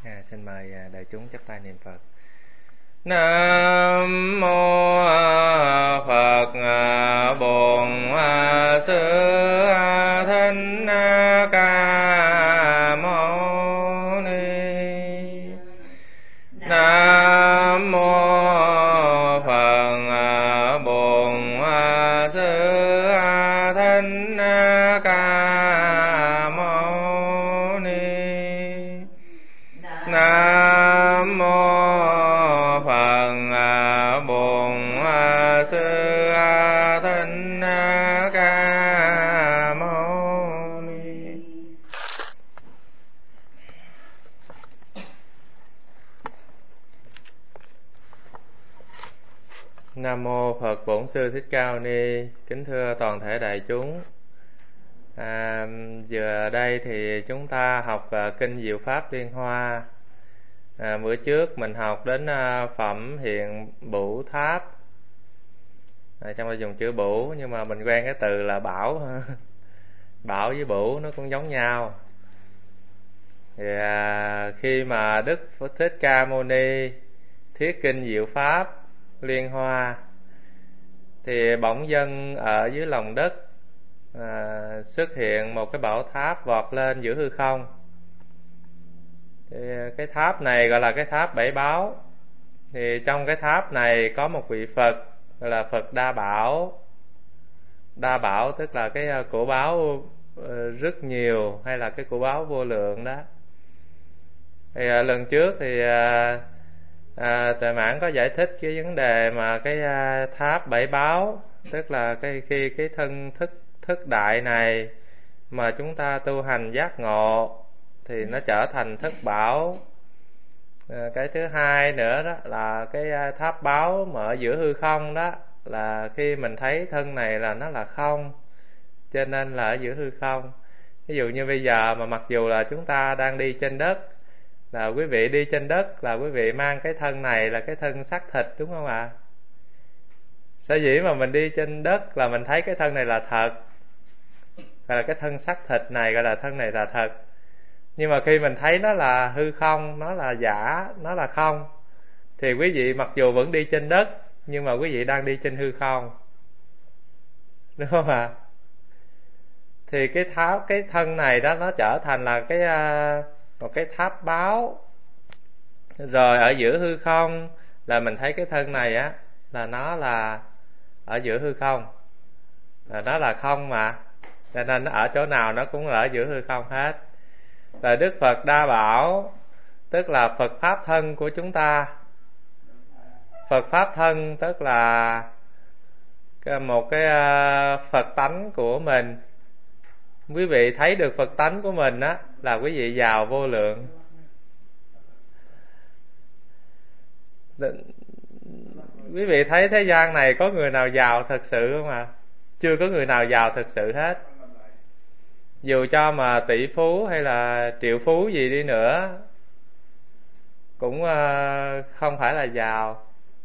Xin mời đại chúng chắp tay niệm Phật. Nam mô Phật Bổn Sư Thích Ca Mâu Ni. Nam mô Phật Bổn Sư Thích Ca Mâu Ni. Nam mô Phật Bổn Sư Thích Ca Mâu Ni. Nam mô Phật Bổn Sư Thích Ca Mâu Ni. Kính thưa toàn thể đại chúng, giờ đây thì chúng ta học kinh Diệu Pháp Liên Hoa. Bữa trước mình học đến phẩm hiện bửu tháp. Trong đây dùng chữ bửu, nhưng mà mình quen cái từ là bảo. Bảo với bửu nó cũng giống nhau. Thì khi mà Đức Thích Ca Mâu Ni thuyết kinh Diệu Pháp Liên Hoa, thì bỗng dưng ở dưới lòng đất xuất hiện một cái bảo tháp vọt lên giữa hư không. Thì cái tháp này gọi là cái tháp Bảy Báo. Thì trong cái tháp này có một vị Phật gọi là Phật Đa Bảo. Đa Bảo tức là cái của báo rất nhiều, hay là cái của báo vô lượng đó. Thì lần trước thì Tuệ Mãn có giải thích cái vấn đề mà cái tháp Bảy Báo, tức là khi cái thân thức đại này mà chúng ta tu hành giác ngộ thì nó trở thành thất bảo. Cái thứ hai nữa đó là cái tháp báo mà ở giữa hư không đó, là khi mình thấy thân này là nó là không, cho nên là ở giữa hư không. Ví dụ như bây giờ mà mặc dù là chúng ta đang đi trên đất, là quý vị đi trên đất là quý vị mang cái thân này là cái thân xác thịt, đúng không ạ? Sở dĩ mà mình đi trên đất là mình thấy cái thân này là thật, gọi là cái thân xác thịt này gọi là thân này là thật. Nhưng mà khi mình thấy nó là hư không, nó là giả, nó là không, thì quý vị mặc dù vẫn đi trên đất, nhưng mà quý vị đang đi trên hư không, đúng không ạ? Thì cái thân này đó nó trở thành là một cái tháp báo. Rồi ở giữa hư không là mình thấy cái thân này á, là nó là ở giữa hư không, là nó là không mà, cho nên nó ở chỗ nào nó cũng là ở giữa hư không hết. Rồi Đức Phật Đa Bảo tức là Phật Pháp thân của chúng ta. Phật Pháp thân tức là một cái Phật tánh của mình. Quý vị thấy được Phật tánh của mình á, là quý vị giàu vô lượng. Quý vị thấy thế gian này có người nào giàu thật sự không ạ? Chưa có người nào giàu thật sự hết. Dù cho mà tỷ phú hay là triệu phú gì đi nữa cũng không phải là giàu.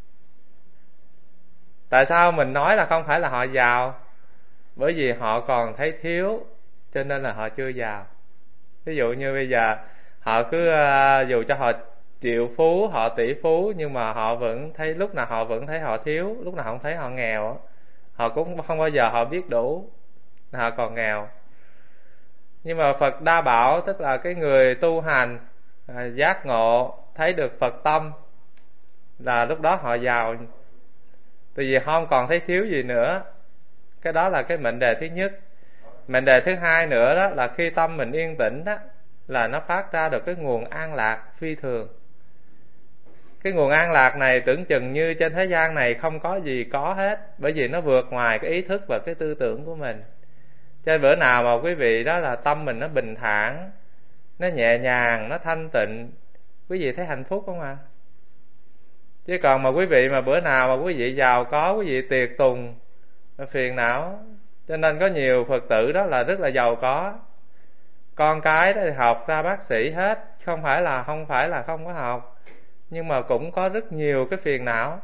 Tại sao mình nói là không phải là họ giàu? Bởi vì họ còn thấy thiếu, cho nên là họ chưa giàu. Ví dụ như bây giờ họ cứ dù cho họ triệu phú, họ tỷ phú, nhưng mà họ vẫn thấy, lúc nào họ vẫn thấy họ thiếu, lúc nào họ không thấy họ nghèo. Họ cũng không bao giờ họ biết đủ, họ còn nghèo. Nhưng mà Phật Đa Bảo tức là cái người tu hành giác ngộ, thấy được Phật tâm, là lúc đó họ giàu. Tại vì họ không còn thấy thiếu gì nữa. Cái đó là cái mệnh đề thứ nhất. Mệnh đề thứ hai nữa đó là khi tâm mình yên tĩnh đó, là nó phát ra được cái nguồn an lạc phi thường. Cái nguồn an lạc này tưởng chừng như trên thế gian này không có gì có hết, bởi vì nó vượt ngoài cái ý thức và cái tư tưởng của mình. Cho nên bữa nào mà quý vị đó là tâm mình nó bình thản, nó nhẹ nhàng, nó thanh tịnh, quý vị thấy hạnh phúc không ạ? Chứ còn mà quý vị mà bữa nào mà quý vị giàu có, quý vị tiệc tùng, phiền não. Cho nên có nhiều Phật tử đó là rất là giàu có, con cái đó thì học ra bác sĩ hết, không phải là không có học, nhưng mà cũng có rất nhiều cái phiền não.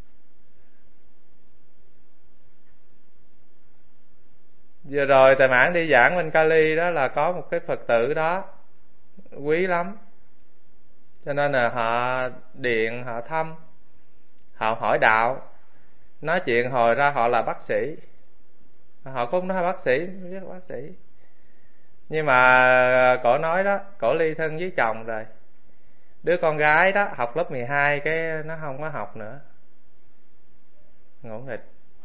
Vừa rồi Thầy Mãn đi giảng bên Cali đó, là có một cái Phật tử đó quý lắm, Cho nên là họ điện, họ thăm, họ hỏi đạo, nói chuyện hồi ra họ là bác sĩ. Họ cũng nói bác sĩ, biết bác sĩ. Nhưng mà cổ nói đó, cổ ly thân với chồng rồi. Đứa con gái đó học lớp 12 cái nó không có học nữa. Ngỗ nghịch.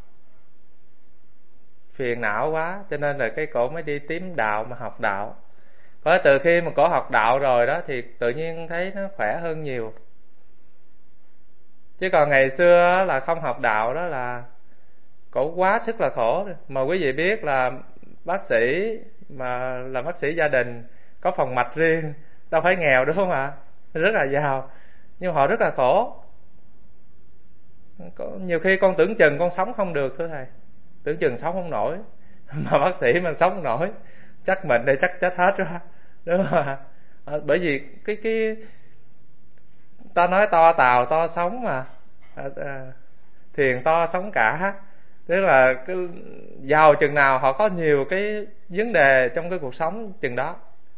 Phiền não quá, cho nên là cái cổ mới đi tìm đạo mà học đạo. Có từ khi mà cổ học đạo rồi đó thì tự nhiên thấy nó khỏe hơn nhiều. Chứ còn ngày xưa là không học đạo đó là cổ quá sức là khổ. Mà quý vị biết là bác sĩ mà là bác sĩ gia đình, có phòng mạch riêng, đâu phải nghèo đúng không ạ? Rất là giàu, nhưng họ rất là khổ. Nhiều khi con tưởng chừng con sống không được thưa thầy, tưởng chừng sống không nổi. Mà bác sĩ mà sống không nổi, chắc mình đây chắc chết hết rồi, đúng không ạ? Bởi vì cái ta nói to tàu to sống mà, thuyền to sống cả. Tức là cái giàu chừng nào họ có nhiều cái vấn đề trong cái cuộc sống chừng đó.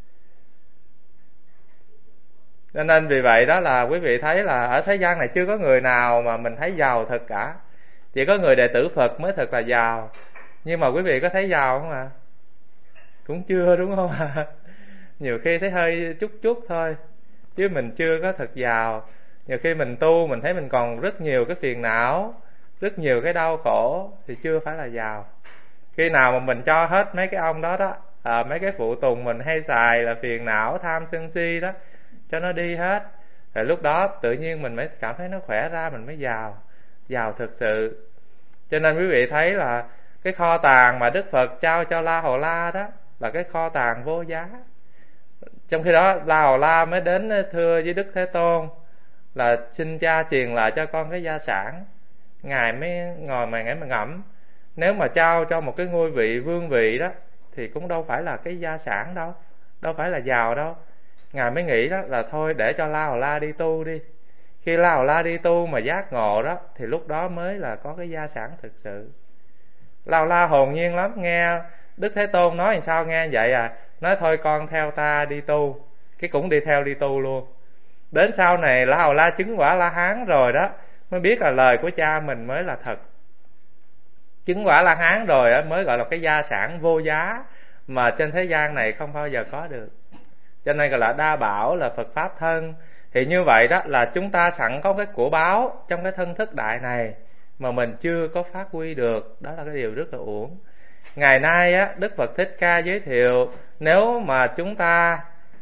Cho nên vì vậy đó là quý vị thấy là ở thế gian này chưa có người nào mà mình thấy giàu thật cả. Chỉ có người đệ tử Phật mới thật là giàu. Nhưng mà quý vị có thấy giàu không ạ? Cũng chưa, đúng không ạ? Nhiều khi thấy hơi chút chút thôi, chứ mình chưa có thật giàu. Nhiều khi mình tu mình thấy mình còn rất nhiều cái phiền não, rất nhiều cái đau khổ thì chưa phải là giàu. Khi nào mà mình cho hết mấy cái ông đó đó, mấy cái phụ tùng mình hay xài là phiền não tham sân si đó, cho nó đi hết, rồi lúc đó tự nhiên mình mới cảm thấy nó khỏe ra, mình mới giàu, giàu thực sự. Cho nên quý vị thấy là cái kho tàng mà Đức Phật trao cho La Hầu La đó là cái kho tàng vô giá. Trong khi đó La Hầu La mới đến thưa với Đức Thế Tôn là xin cha truyền lại cho con cái gia sản. Ngài mới ngồi mà ngẫm, nếu mà trao cho một cái ngôi vị vương vị đó thì cũng đâu phải là cái gia sản đâu, đâu phải là giàu đâu. Ngài mới nghĩ đó là thôi để cho La Hầu La đi tu đi. Khi La Hầu La đi tu mà giác ngộ đó thì lúc đó mới là có cái gia sản thực sự. La Hầu La hồn nhiên lắm, nghe Đức Thế Tôn nói làm sao nghe vậy à, nói thôi con theo ta đi tu, cái cũng đi theo đi tu luôn. Đến sau này La Hầu La chứng quả La Hán rồi đó mới biết là lời của cha mình mới là thật. Chứng quả La Hán rồi á mới gọi là cái gia sản vô giá mà trên thế gian này không bao giờ có được. Cho nên gọi là đa bảo, là Phật Pháp thân. Thì như vậy đó là chúng ta sẵn có cái của báo trong cái thân thức đại này mà mình chưa có phát huy được. Đó là cái điều rất là uổng. Ngày nay á, Đức Phật Thích Ca giới thiệu nếu mà chúng ta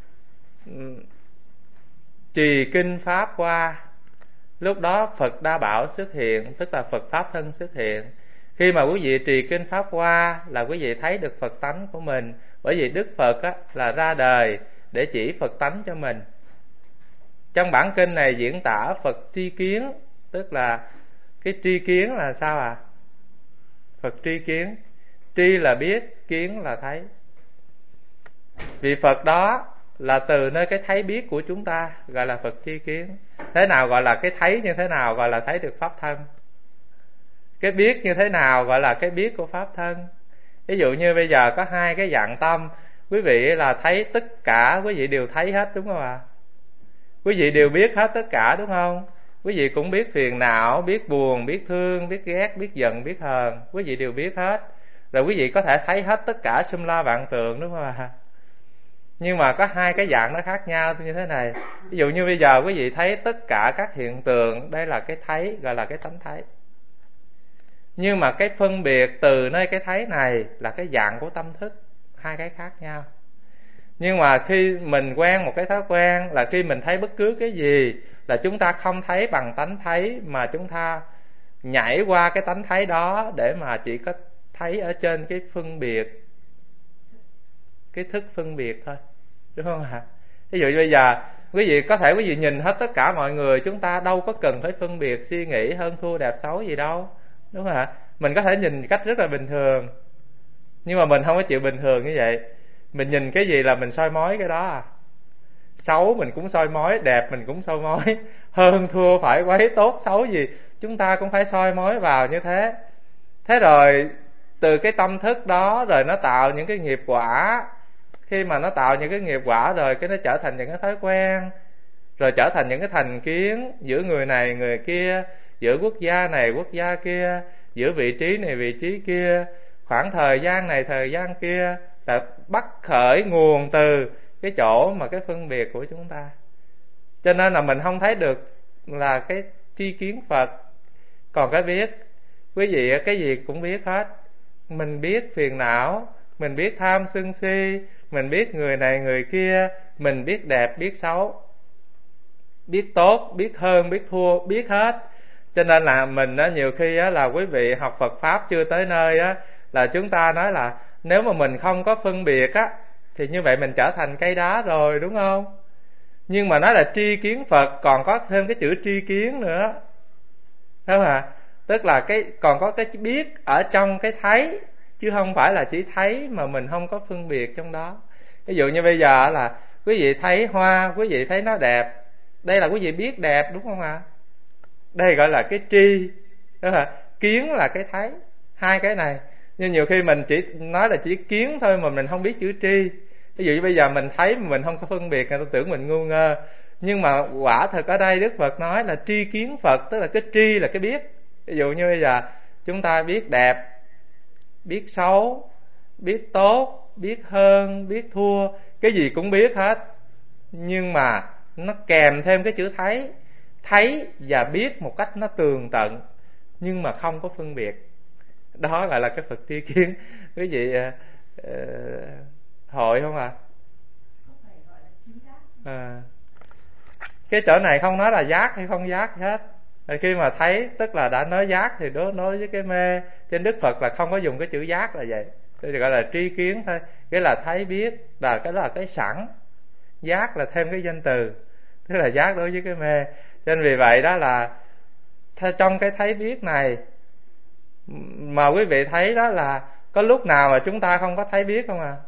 trì kinh Pháp qua, lúc đó Phật đa bảo xuất hiện, tức là Phật Pháp thân xuất hiện. Khi mà quý vị trì kinh Pháp qua là quý vị thấy được Phật tánh của mình. Bởi vì Đức Phật á, là ra đời để chỉ Phật tánh cho mình. Trong bản kinh này diễn tả Phật tri kiến, tức là cái tri kiến là sao à? Phật tri kiến, tri là biết, kiến là thấy. Vì Phật đó là từ nơi cái thấy biết của chúng ta gọi là Phật tri kiến. Thế nào gọi là cái thấy, như thế nào gọi là thấy được Pháp thân? Cái biết như thế nào gọi là cái biết của Pháp thân? Ví dụ như bây giờ có hai cái dạng tâm, quý vị là thấy tất cả, quý vị đều thấy hết đúng không ạ? Quý vị đều biết hết tất cả đúng không? Quý vị cũng biết phiền não, biết buồn, biết thương, biết ghét, biết giận, biết hờn. Quý vị đều biết hết. Rồi quý vị có thể thấy hết tất cả sum la vạn tượng đúng không ạ? Nhưng mà có hai cái dạng nó khác nhau như thế này. Ví dụ như bây giờ quý vị thấy tất cả các hiện tượng, đây là cái thấy, gọi là cái tánh thấy. Nhưng mà cái phân biệt từ nơi cái thấy này là cái dạng của tâm thức, hai cái khác nhau. Nhưng mà khi mình quen một cái thói quen là khi mình thấy bất cứ cái gì là chúng ta không thấy bằng tánh thấy, mà chúng ta nhảy qua cái tánh thấy đó để mà chỉ có thấy ở trên cái phân biệt, cái thức phân biệt thôi, đúng không ạ? Ví dụ như bây giờ quý vị có thể quý vị nhìn hết tất cả mọi người, chúng ta đâu có cần phải phân biệt suy nghĩ hơn thua đẹp xấu gì đâu, đúng không ạ? Mình có thể nhìn cách rất là bình thường, nhưng mà mình không có chịu bình thường như vậy. Mình nhìn cái gì là mình soi mói cái đó à. Xấu mình cũng soi mói, đẹp mình cũng soi mói, hơn thua phải quấy tốt xấu gì chúng ta cũng phải soi mói vào như thế. Thế rồi từ cái tâm thức đó rồi nó tạo những cái nghiệp quả. Khi mà nó tạo những cái nghiệp quả rồi cái nó trở thành những cái thói quen. rồi trở thành những cái thành kiến giữa người này người kia, giữa quốc gia này quốc gia kia, giữa vị trí này vị trí kia, khoảng thời gian này thời gian kia, là bắt khởi nguồn từ cái chỗ mà cái phân biệt của chúng ta. Cho nên là mình không thấy được là cái tri kiến Phật. Còn cái biết, quý vị cái gì cũng biết hết. Mình biết phiền não, mình biết tham sân si, mình biết người này người kia, mình biết đẹp biết xấu, biết tốt biết hơn biết thua, biết hết. Cho nên là mình á, nhiều khi á, là quý vị học Phật Pháp chưa tới nơi á, là chúng ta nói là nếu mà mình không có phân biệt á, thì như vậy mình trở thành cây đá rồi, đúng không? Nhưng mà nói là tri kiến Phật còn có thêm cái chữ tri kiến nữa, thấy không ạ? Tức là còn có cái biết ở trong cái thấy, chứ không phải là chỉ thấy mà mình không có phân biệt trong đó. Ví dụ như bây giờ là quý vị thấy hoa, quý vị thấy nó đẹp, đây là quý vị biết đẹp, đúng không ạ? Đây gọi là cái tri, đó là kiến là cái thấy, hai cái này. Nhưng nhiều khi mình chỉ nói là chỉ kiến thôi mà mình không biết chữ tri. Ví dụ như bây giờ mình thấy mà mình không có phân biệt, người ta tưởng mình ngu ngơ. Nhưng mà quả thật ở đây Đức Phật nói là tri kiến Phật, tức là cái tri là cái biết. Ví dụ như bây giờ chúng ta biết đẹp, biết xấu, biết tốt, biết hơn, biết thua, cái gì cũng biết hết. Nhưng mà nó kèm thêm cái chữ thấy, thấy và biết một cách nó tường tận, nhưng mà không có phân biệt. Đó gọi là cái Phật tri kiến. Quý vị hội không ạ? Cái chỗ này không nói là giác hay không giác hết. Khi mà thấy tức là đã nói giác thì đối với cái mê. Trên Đức Phật là không có dùng cái chữ giác là vậy. Tôi gọi là tri kiến thôi. Cái là thấy biết, và cái đó là cái sẵn. Giác là thêm cái danh từ, tức là giác đối với cái mê. Cho nên vì vậy đó là trong cái thấy biết này mà quý vị thấy đó là có lúc nào mà chúng ta không có thấy biết không à?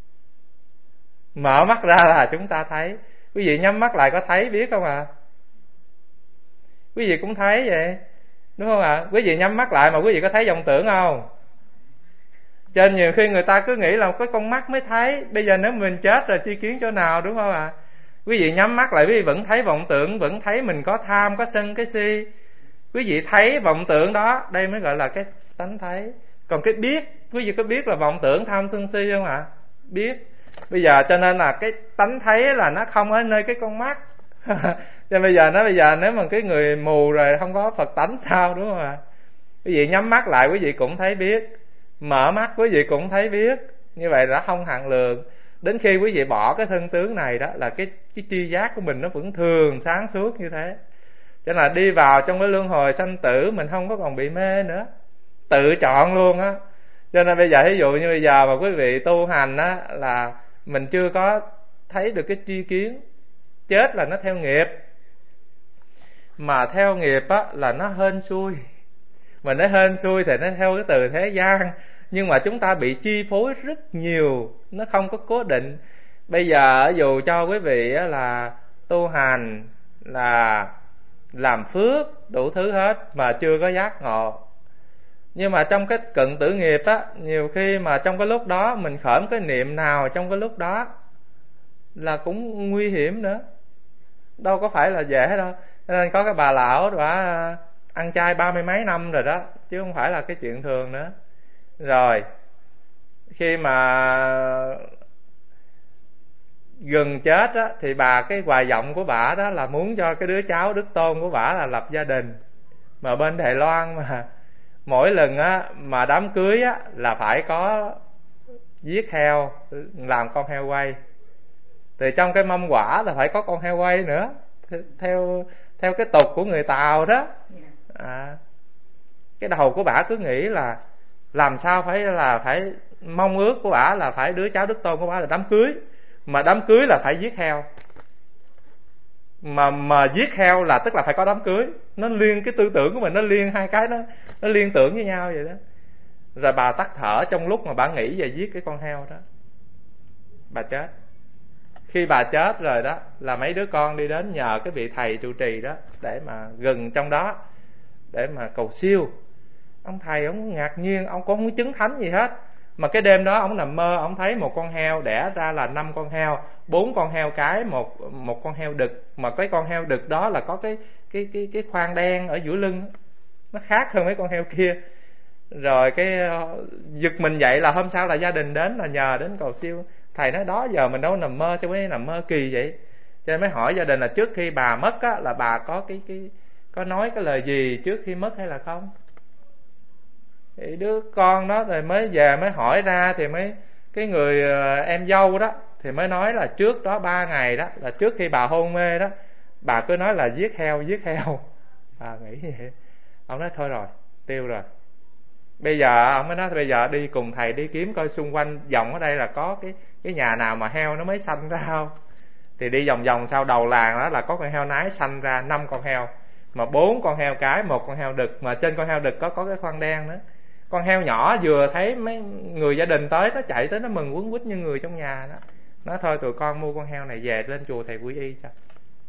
Mở mắt ra là chúng ta thấy. Quý vị nhắm mắt lại có thấy biết không à? Quý vị cũng thấy vậy, đúng không ạ? Quý vị nhắm mắt lại mà quý vị có thấy vọng tưởng không? Cho nên nhiều khi người ta cứ nghĩ là có con mắt mới thấy. Bây giờ nếu mình chết rồi tri kiến chỗ nào, đúng không ạ? Quý vị nhắm mắt lại quý vị vẫn thấy vọng tưởng, vẫn thấy mình có tham, có sân, cái si. Quý vị thấy vọng tưởng đó, đây mới gọi là cái tánh thấy. Còn cái biết, quý vị có biết là vọng tưởng tham sân si không ạ? Biết. Bây giờ cho nên là cái tánh thấy là nó không ở nơi cái con mắt. Cho bây giờ nếu mà cái người mù rồi không có Phật tánh sao, đúng không ạ? Quý vị nhắm mắt lại quý vị cũng thấy biết, mở mắt quý vị cũng thấy biết. Như vậy đã không hạn lượng. Đến khi quý vị bỏ cái thân tướng này đó là cái tri giác của mình nó vẫn thường sáng suốt như thế. Cho nên là đi vào trong cái luân hồi sanh tử mình không có còn bị mê nữa, tự chọn luôn á. Cho nên bây giờ ví dụ như bây giờ mà quý vị tu hành á, là mình chưa có thấy được cái tri kiến. Chết là nó theo nghiệp, mà theo nghiệp á là nó hên xui. Mà nó hên xui thì nó theo cái từ thế gian, nhưng mà chúng ta bị chi phối rất nhiều, nó không có cố định. Bây giờ dù cho quý vị á là tu hành, là làm phước đủ thứ hết mà chưa có giác ngộ, nhưng mà trong cái cận tử nghiệp á, nhiều khi mà trong cái lúc đó mình khởi cái niệm nào trong cái lúc đó là cũng nguy hiểm nữa, đâu có phải là dễ đâu. Cho nên có cái bà lão bà ăn chay 30 mấy năm rồi đó, chứ không phải là cái chuyện thường nữa. Rồi khi mà gần chết á, thì cái hoài vọng của bà đó là muốn cho cái đứa cháu đích tôn của bà là lập gia đình. Mà bên Đài Loan mà mỗi lần á mà đám cưới á là phải có giết heo làm con heo quay. Thì trong cái mâm quả là phải có con heo quay nữa, theo cái tục của người Tàu đó. Cái đầu của bả cứ nghĩ là làm sao phải mong ước của bả là phải đứa cháu đích tôn của bả là đám cưới, mà đám cưới là phải giết heo, mà giết heo là tức là phải có đám cưới. Nó liên cái tư tưởng của mình, nó liên hai cái đó, nó liên tưởng với nhau vậy đó. Rồi bà tắt thở trong lúc mà bà nghĩ về giết cái con heo đó, bà chết. Khi bà chết rồi đó là mấy đứa con đi đến nhờ cái vị thầy trụ trì đó để mà gần trong đó để mà cầu siêu. Ông thầy ông ngạc nhiên, ông cũng không chứng thánh gì hết, Mà cái đêm đó ông nằm mơ, ông thấy một con heo đẻ ra là 5 con heo, 4 con heo cái, một con heo đực. Mà cái con heo đực đó là có cái khoang đen ở giữa lưng, nó khác hơn mấy con heo kia. Rồi giật mình dậy là hôm sau là gia đình đến là nhờ đến cầu siêu. Thầy nói đó giờ mình đâu nằm mơ, sao mới nằm mơ kỳ vậy? Cho nên mới hỏi gia đình là trước khi bà mất á, là bà có có nói cái lời gì trước khi mất hay là không? Thì đứa con đó rồi mới về mới hỏi ra, thì mới cái người em dâu đó thì mới nói là trước đó 3 ngày đó, là trước khi bà hôn mê đó, bà cứ nói là giết heo giết heo. Bà nghĩ vậy. Ông nói thôi rồi, tiêu rồi. Bây giờ ông mới nói bây giờ đi cùng thầy đi kiếm coi xung quanh vòng ở đây là có cái nhà nào mà heo nó mới sanh ra không. Thì đi vòng vòng sau đầu làng đó là có con heo nái sanh ra 5 con heo, mà 4 con heo cái, một con heo đực, mà trên con heo đực có cái khoang đen nữa. Con heo nhỏ vừa thấy mấy người gia đình tới, nó chạy tới nó mừng quấn quýt như người trong nhà đó. Nói thôi tụi con mua con heo này về lên chùa thầy quy y cho.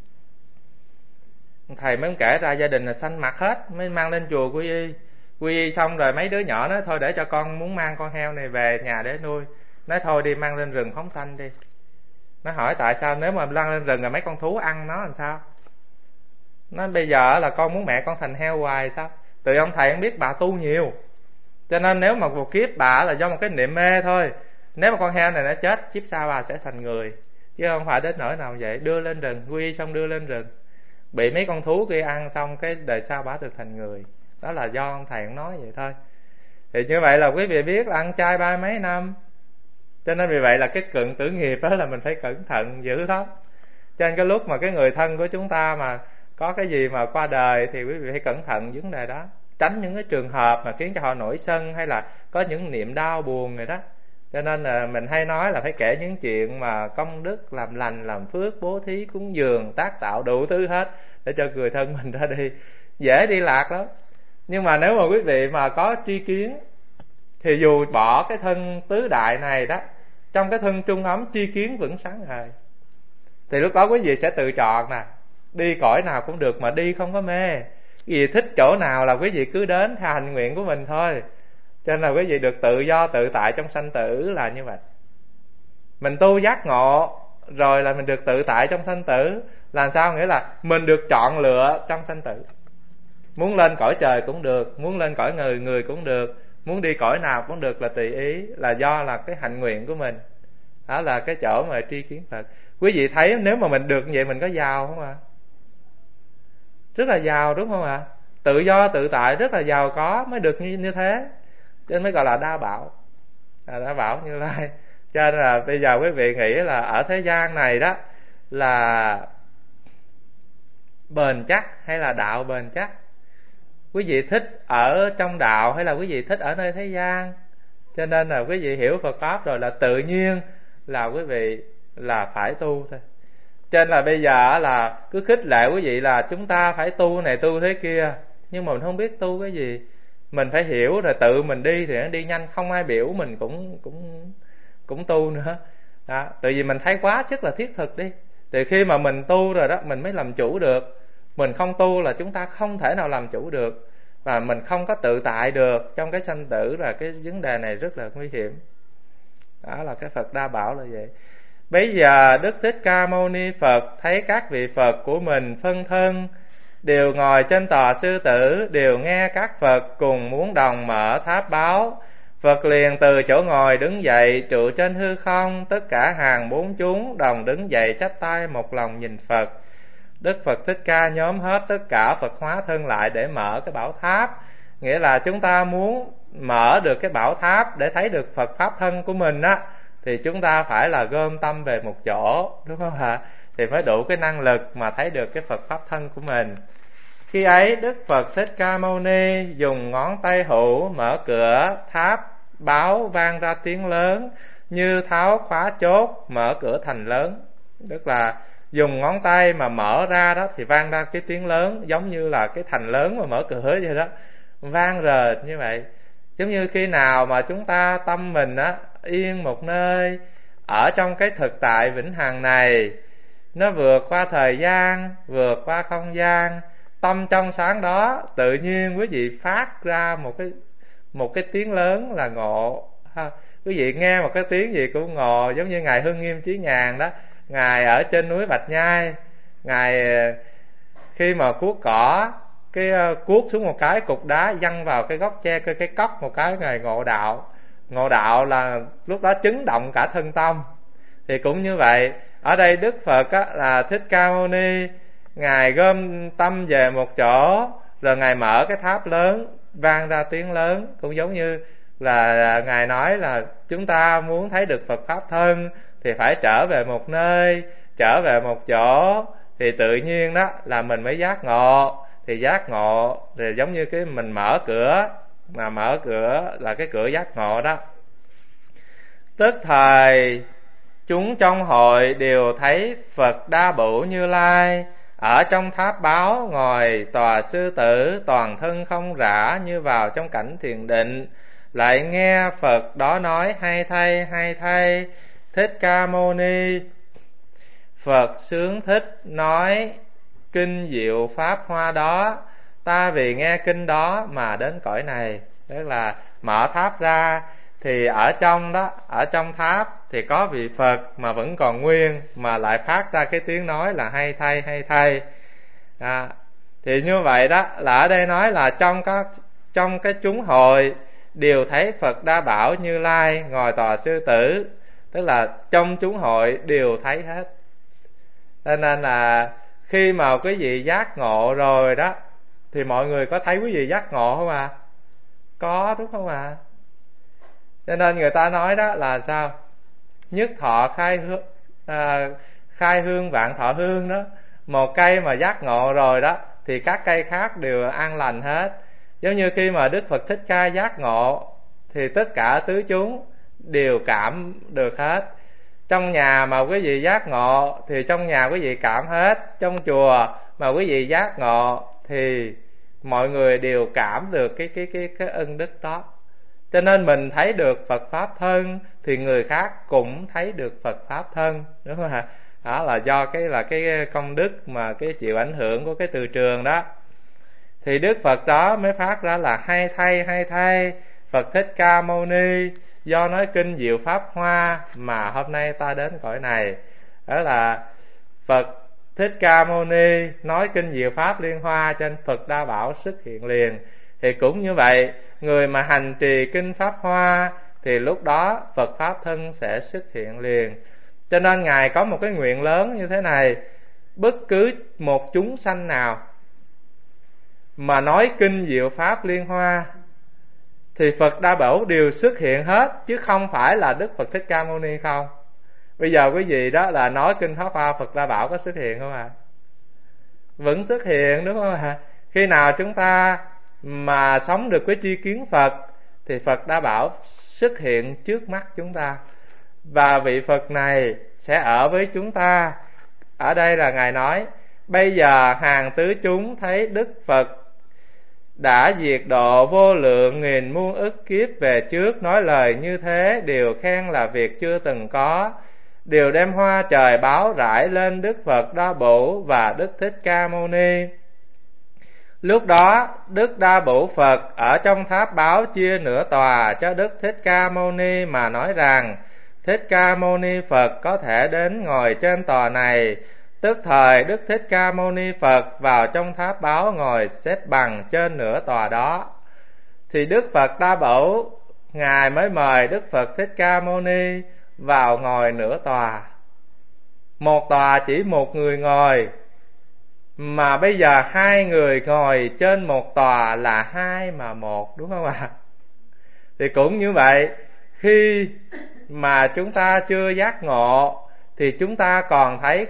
Thầy mới kể ra gia đình là xanh mặt hết, mới mang lên chùa quy y. Quy y xong rồi mấy đứa nhỏ nói thôi để cho con muốn mang con heo này về nhà để nuôi. Nói thôi đi mang lên rừng phóng sanh đi. Nó hỏi tại sao nếu mà lăn lên rừng là mấy con thú ăn nó làm sao? Nó bây giờ là con muốn mẹ con thành heo hoài sao? Từ ông thầy không biết bà tu nhiều, cho nên nếu mà một kiếp bà là do một cái niệm mê thôi. Nếu mà con heo này nó chết, kiếp sau bà sẽ thành người, chứ không phải đến nỗi nào vậy. Đưa lên rừng, quy y xong đưa lên rừng, bị mấy con thú kia ăn xong cái đời sau bà được thành người. Đó là do ông thầy nói vậy thôi. Thì như vậy là quý vị biết là ăn chay 30 mấy năm, cho nên vì vậy là cái cận tử nghiệp đó là mình phải cẩn thận dữ lắm. Cho nên cái lúc mà cái người thân của chúng ta mà có cái gì mà qua đời thì quý vị phải cẩn thận vấn đề đó, tránh những cái trường hợp mà khiến cho họ nổi sân hay là có những niệm đau buồn rồi đó. Cho nên là mình hay nói là phải kể những chuyện mà công đức, làm lành, làm phước, bố thí, cúng dường, tác tạo đủ thứ hết, để cho người thân mình ra đi. Dễ đi lạc lắm. Nhưng mà nếu mà quý vị mà có tri kiến thì dù bỏ cái thân tứ đại này đó, trong cái thân trung ấm tri kiến vẫn sáng ngời. Thì lúc đó quý vị sẽ tự chọn nè, đi cõi nào cũng được mà đi không có mê. Quý vị thích chỗ nào là quý vị cứ đến theo hành nguyện của mình thôi. Cho nên là quý vị được tự do tự tại trong sanh tử là như vậy. Mình tu giác ngộ rồi là mình được tự tại trong sanh tử. Là sao? Nghĩa là mình được chọn lựa trong sanh tử. Muốn lên cõi trời cũng được, muốn lên cõi người cũng được, muốn đi cõi nào cũng được, là tùy ý, là do là cái hạnh nguyện của mình. Đó là cái chỗ mà tri kiến Phật. Quý vị thấy nếu mà mình được như vậy mình có giàu không ạ? Rất là giàu đúng không ạ? Tự do tự tại, rất là giàu có mới được như thế. Cho nên mới gọi là đa bảo, đa bảo Như Lai. Cho nên là bây giờ quý vị nghĩ là ở thế gian này đó là bền chắc hay là đạo bền chắc? Quý vị thích ở trong đạo hay là quý vị thích ở nơi thế gian? Cho nên là quý vị hiểu Phật Pháp rồi là tự nhiên là quý vị là phải tu thôi. Cho nên là bây giờ là cứ khích lệ quý vị là chúng ta phải tu này tu thế kia, nhưng mà mình không biết tu cái gì. Mình phải hiểu rồi tự mình đi thì nó đi nhanh, không ai biểu mình cũng tu nữa đó. Tại vì mình thấy quá sức là thiết thực đi. Thì khi mà mình tu rồi đó mình mới làm chủ được. Mình không tu là chúng ta không thể nào làm chủ được, và mình không có tự tại được trong cái sanh tử. Là cái vấn đề này rất là nguy hiểm. Đó là cái Phật đa bảo là vậy. Bây giờ Đức Thích Ca Mâu Ni Phật thấy các vị Phật của mình phân thân đều ngồi trên tòa sư tử, đều nghe các Phật cùng muốn đồng mở tháp báo. Phật liền từ chỗ ngồi đứng dậy, trụ trên hư không. Tất cả hàng bốn chúng đồng đứng dậy chắp tay một lòng nhìn Phật. Đức Phật Thích Ca nhóm hết tất cả Phật hóa thân lại để mở cái bảo tháp. Nghĩa là chúng ta muốn mở được cái bảo tháp để thấy được Phật Pháp thân của mình á, thì chúng ta phải là gom tâm về một chỗ, đúng không ạ? Thì mới đủ cái năng lực mà thấy được cái Phật Pháp thân của mình. Khi ấy Đức Phật Thích Ca Mâu Ni dùng ngón tay hữu mở cửa tháp báo, vang ra tiếng lớn như tháo khóa chốt, mở cửa thành lớn. Tức là dùng ngón tay mà mở ra đó thì vang ra cái tiếng lớn, giống như là cái thành lớn mà mở cửa vậy đó, vang rền như vậy. Giống như khi nào mà chúng ta tâm mình á yên một nơi, ở trong cái thực tại vĩnh hằng này, nó vượt qua thời gian, vượt qua không gian, tâm trong sáng đó tự nhiên quý vị phát ra một cái tiếng lớn là ngộ ha. Quý vị nghe một cái tiếng gì cũng ngộ. Giống như ngài Hưng Nghiêm Chí Nhàn đó, ngài ở trên núi Bạch Nhai, ngài khi mà cuốc cỏ, cái cuốc xuống một cái cục đá văng vào cái gốc tre, cái cốc một cái, ngài ngộ đạo. Ngộ đạo là lúc đó chấn động cả thân tâm. Thì cũng như vậy, ở đây Đức Phật á, là Thích Ca Mâu Ni, ngài gom tâm về một chỗ, rồi ngài mở cái tháp lớn vang ra tiếng lớn. Cũng giống như là ngài nói là chúng ta muốn thấy được Phật pháp thân thì phải trở về một nơi, trở về một chỗ, thì tự nhiên đó là mình mới giác ngộ. Thì giác ngộ thì giống như cái mình mở cửa, mà mở cửa là cái cửa giác ngộ đó. Tức thời chúng trong hội đều thấy Phật Đa Bửu Như Lai ở trong tháp báo ngồi tòa sư tử, toàn thân không rã như vào trong cảnh thiền định. Lại nghe Phật đó nói: hay thay, hay thay, Thích Ca Mâu Ni Phật sướng thích nói kinh diệu pháp hoa đó, ta vì nghe kinh đó mà đến cõi này. Tức là mở tháp ra thì ở trong đó, ở trong tháp thì có vị Phật mà vẫn còn nguyên, mà lại phát ra cái tiếng nói là hay thay, hay thay. Thì như vậy đó là ở đây nói là trong cái chúng hội đều thấy Phật Đa Bảo Như Lai ngồi tòa sư tử. Tức là trong chúng hội đều thấy hết. Cho nên là khi mà quý vị giác ngộ rồi đó, thì mọi người có thấy quý vị giác ngộ không ạ? Có, đúng không ạ? Cho nên người ta nói đó là sao? Nhất thọ khai hương vạn thọ hương đó. Một cây mà giác ngộ rồi đó thì các cây khác đều an lành hết. Giống như khi mà Đức Phật Thích Ca giác ngộ thì tất cả tứ chúng đều cảm được hết. Trong nhà mà quý vị giác ngộ thì trong nhà quý vị cảm hết. Trong chùa mà quý vị giác ngộ thì mọi người đều cảm được cái ân đức đó. Cho nên mình thấy được Phật pháp thân thì người khác cũng thấy được Phật pháp thân, đúng không ạ? Đó là do cái công đức mà cái chịu ảnh hưởng của cái từ trường đó. Thì Đức Phật đó mới phát ra là hay thay, hay thay, Phật Thích Ca Mâu Ni do nói kinh diệu pháp hoa mà hôm nay ta đến cõi này. Đó là Phật Thích Ca Mâu Ni nói kinh diệu pháp liên hoa, trên Phật Đa Bảo xuất hiện liền. Thì cũng như vậy, người mà hành trì kinh pháp hoa thì lúc đó Phật pháp thân sẽ xuất hiện liền. Cho nên Ngài có một cái nguyện lớn như thế này: bất cứ một chúng sanh nào mà nói kinh diệu pháp liên hoa thì Phật Đa Bảo đều xuất hiện hết, chứ không phải là Đức Phật Thích Ca Mâu Ni không. Bây giờ quý vị đó là nói kinh pháp hoa, Phật Đa Bảo có xuất hiện không ạ? Vẫn xuất hiện, đúng không ạ? Khi nào chúng ta mà sống được với tri kiến Phật thì Phật Đa Bảo xuất hiện trước mắt chúng ta, và vị Phật này sẽ ở với chúng ta. Ở đây là Ngài nói: bây giờ hàng tứ chúng thấy Đức Phật đã diệt độ vô lượng nghìn muôn ức kiếp về trước, nói lời như thế đều khen là việc chưa từng có, đều đem hoa trời báo rải lên Đức Phật Đa Bửu và Đức Thích Ca Mâu Ni. Lúc đó Đức Đa Bửu Phật ở trong tháp báo chia nửa tòa cho Đức Thích Ca Mâu Ni mà nói rằng: Thích Ca Mâu Ni Phật có thể đến ngồi trên tòa này. Tức thời Đức Thích Ca Mâu Ni Phật vào trong tháp báo ngồi xếp bằng trên nửa tòa đó. Thì Đức Phật Đa Bửu Ngài mới mời Đức Phật Thích Ca Mâu Ni vào ngồi nửa tòa. Một tòa chỉ một người ngồi, mà bây giờ hai người ngồi trên một tòa là hai mà một, đúng không ạ? Thì cũng như vậy, khi mà chúng ta chưa giác ngộ thì chúng ta còn thấy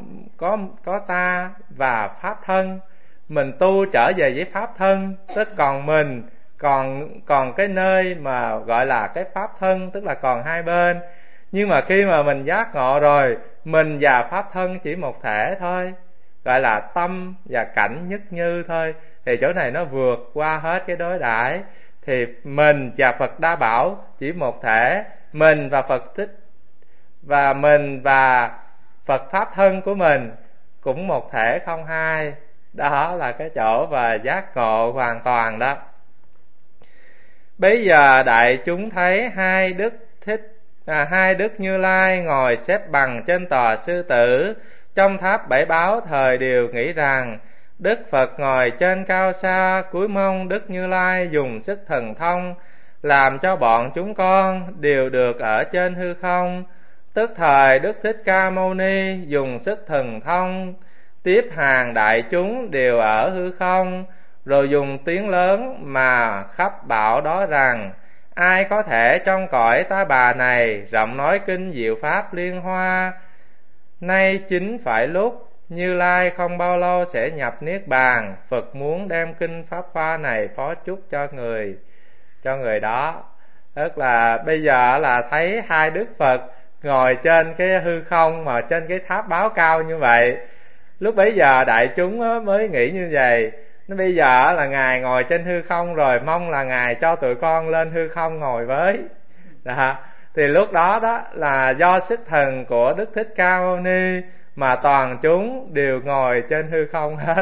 có ta và pháp thân. Mình tu trở về với pháp thân, tức còn mình còn cái nơi mà gọi là cái pháp thân, tức là còn hai bên. Nhưng mà khi mà mình giác ngộ rồi, mình và pháp thân chỉ một thể thôi, gọi là tâm và cảnh nhất như thôi. Thì chỗ này nó vượt qua hết cái đối đãi. Thì mình và Phật Đa Bảo chỉ một thể, mình và Phật Thích, và mình và Phật pháp thân của mình cũng một thể không hai. Đó là cái chỗ và giác ngộ hoàn toàn đó. Bây giờ đại chúng thấy hai Đức hai Đức Như Lai ngồi xếp bằng trên tòa sư tử, trong tháp bảy báo thời đều nghĩ rằng Đức Phật ngồi trên cao xa, cúi mong Đức Như Lai dùng sức thần thông làm cho bọn chúng con đều được ở trên hư không. Tức thời Đức Thích Ca Mâu Ni dùng sức thần thông tiếp hàng đại chúng đều ở hư không, rồi dùng tiếng lớn mà khắp bảo đó rằng: ai có thể trong cõi Ta Bà này rộng nói kinh diệu pháp liên hoa, nay chính phải lúc Như Lai không bao lâu sẽ nhập niết bàn. Phật muốn đem kinh pháp hoa này phó chúc cho người đó. Tức là bây giờ là thấy hai Đức Phật ngồi trên cái hư không mà trên cái tháp báo cao như vậy. Lúc bấy giờ đại chúng mới nghĩ như vậy. Nó bây giờ là Ngài ngồi trên hư không rồi, mong là Ngài cho tụi con lên hư không ngồi với. Đó. Thì lúc đó đó là do sức thần của Đức Thích Ca Mâu Ni mà toàn chúng đều ngồi trên hư không hết.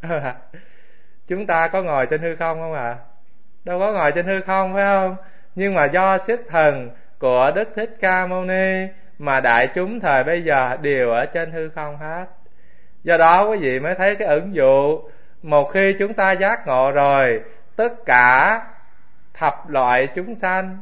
Chúng ta có ngồi trên hư không không ạ? Đâu có ngồi trên hư không, phải không? Nhưng mà do sức thần của Đức Thích Ca Mâu Ni mà đại chúng thời bây giờ đều ở trên hư không hết. Do đó quý vị mới thấy cái ẩn dụ, một khi chúng ta giác ngộ rồi, tất cả thập loại chúng sanh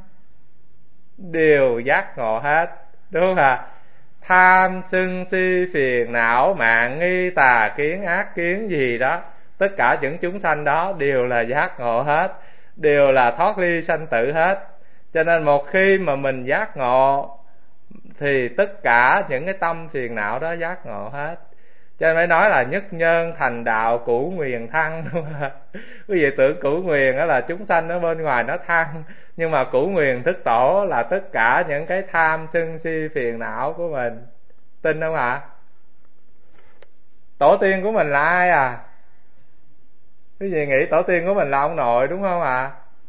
đều giác ngộ hết, đúng không ạ? Tham sân si phiền não mạn nghi tà kiến ác kiến gì đó, tất cả những chúng sanh đó đều là giác ngộ hết, đều là thoát ly sanh tử hết. Cho nên một khi mà mình giác ngộ thì tất cả những cái tâm phiền não đó giác ngộ hết. Cho nên mới nói là nhất nhân thành đạo cửu nguyền thăng, đúng không? Quý vị tưởng cửu nguyền đó là chúng sanh ở bên ngoài nó thăng, nhưng mà cửu nguyền thức tổ là tất cả những cái tham sân si phiền não của mình. Tin không ạ? Tổ tiên của mình là ai à? Quý vị nghĩ tổ tiên của mình là ông nội, đúng không ạ?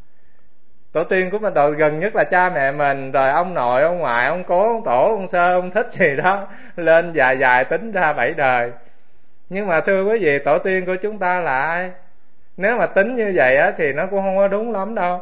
Tổ tiên của mình gần nhất là cha mẹ mình, rồi ông nội, ông ngoại, ông cố, ông tổ, ông sơ, ông thích gì đó, lên dài dài tính ra 7 đời. Nhưng mà thưa quý vị, tổ tiên của chúng ta là ai? Nếu mà tính như vậy á thì nó cũng không có đúng lắm đâu.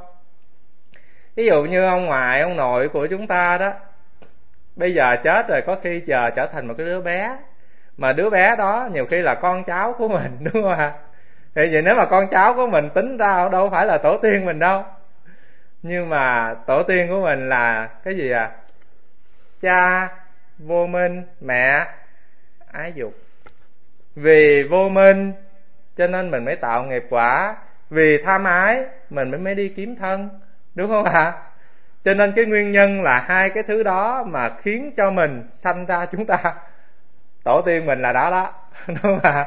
Ví dụ như ông ngoại, ông nội của chúng ta đó, bây giờ chết rồi, có khi giờ trở thành một cái đứa bé, mà đứa bé đó nhiều khi là con cháu của mình, đúng không ạ? Thì vậy nếu mà con cháu của mình tính ra đâu phải là tổ tiên mình đâu. Nhưng mà tổ tiên của mình là cái gì à? Cha vô minh, mẹ ái dục. Vì vô minh cho nên mình mới tạo nghiệp quả, vì tham ái mình mới đi kiếm thân, đúng không ạ? Cho nên cái nguyên nhân là hai cái thứ đó mà khiến cho mình sanh ra chúng ta. Tổ tiên mình là đó đó, đúng không ạ?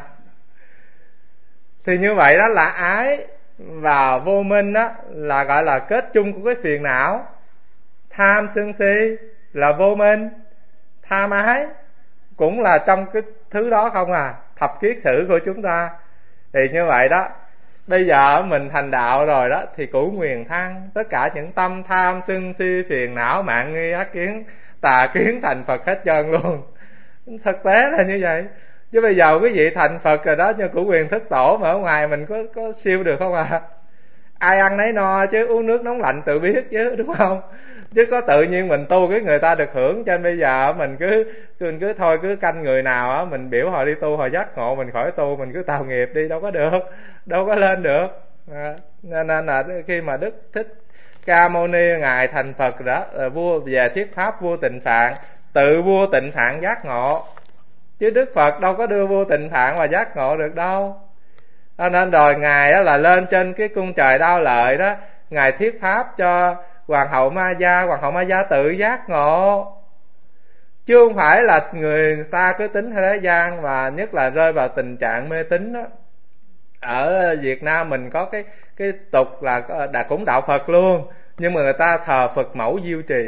Thì như vậy đó là ái và vô minh đó là gọi là kết chung của cái phiền não. Tham sân si là vô minh, tham ái cũng là trong cái thứ đó không à, thập kiết sử của chúng ta. Thì như vậy đó, bây giờ mình thành đạo rồi đó thì cửu nguyền thăng, tất cả những tâm tham sân si phiền não mạn nghi ác kiến tà kiến thành Phật hết trơn luôn. Thực tế là như vậy. Chứ bây giờ quý vị thành Phật rồi đó, như cửu quyền thức tổ mà ở ngoài mình có siêu được không à? Ai ăn nấy no chứ, uống nước nóng lạnh tự biết chứ, đúng không? Chứ có tự nhiên mình tu cái người ta được hưởng. Cho nên bây giờ mình cứ thôi, cứ canh người nào á, mình biểu họ đi tu, họ giác ngộ, mình khỏi tu, mình cứ tạo nghiệp đi, đâu có được, đâu có lên được. Nên là khi mà Đức Thích Ca Mâu Ni ngài thành Phật đó, vua về thuyết pháp vua Tịnh Phạn, tự vua Tịnh Phạn giác ngộ, chứ Đức Phật đâu có đưa vua Tịnh Phạn mà giác ngộ được đâu. Cho nên rồi ngài đó là lên trên cái cung trời Đao Lợi đó, ngài thuyết pháp cho hoàng hậu Ma Gia tự giác ngộ, chứ không phải là người ta cứ tính thế gian, và nhất là rơi vào tình trạng mê tín đó. Ở Việt Nam mình có cái tục là cũng đạo Phật luôn, nhưng mà người ta thờ Phật mẫu Diêu Trì.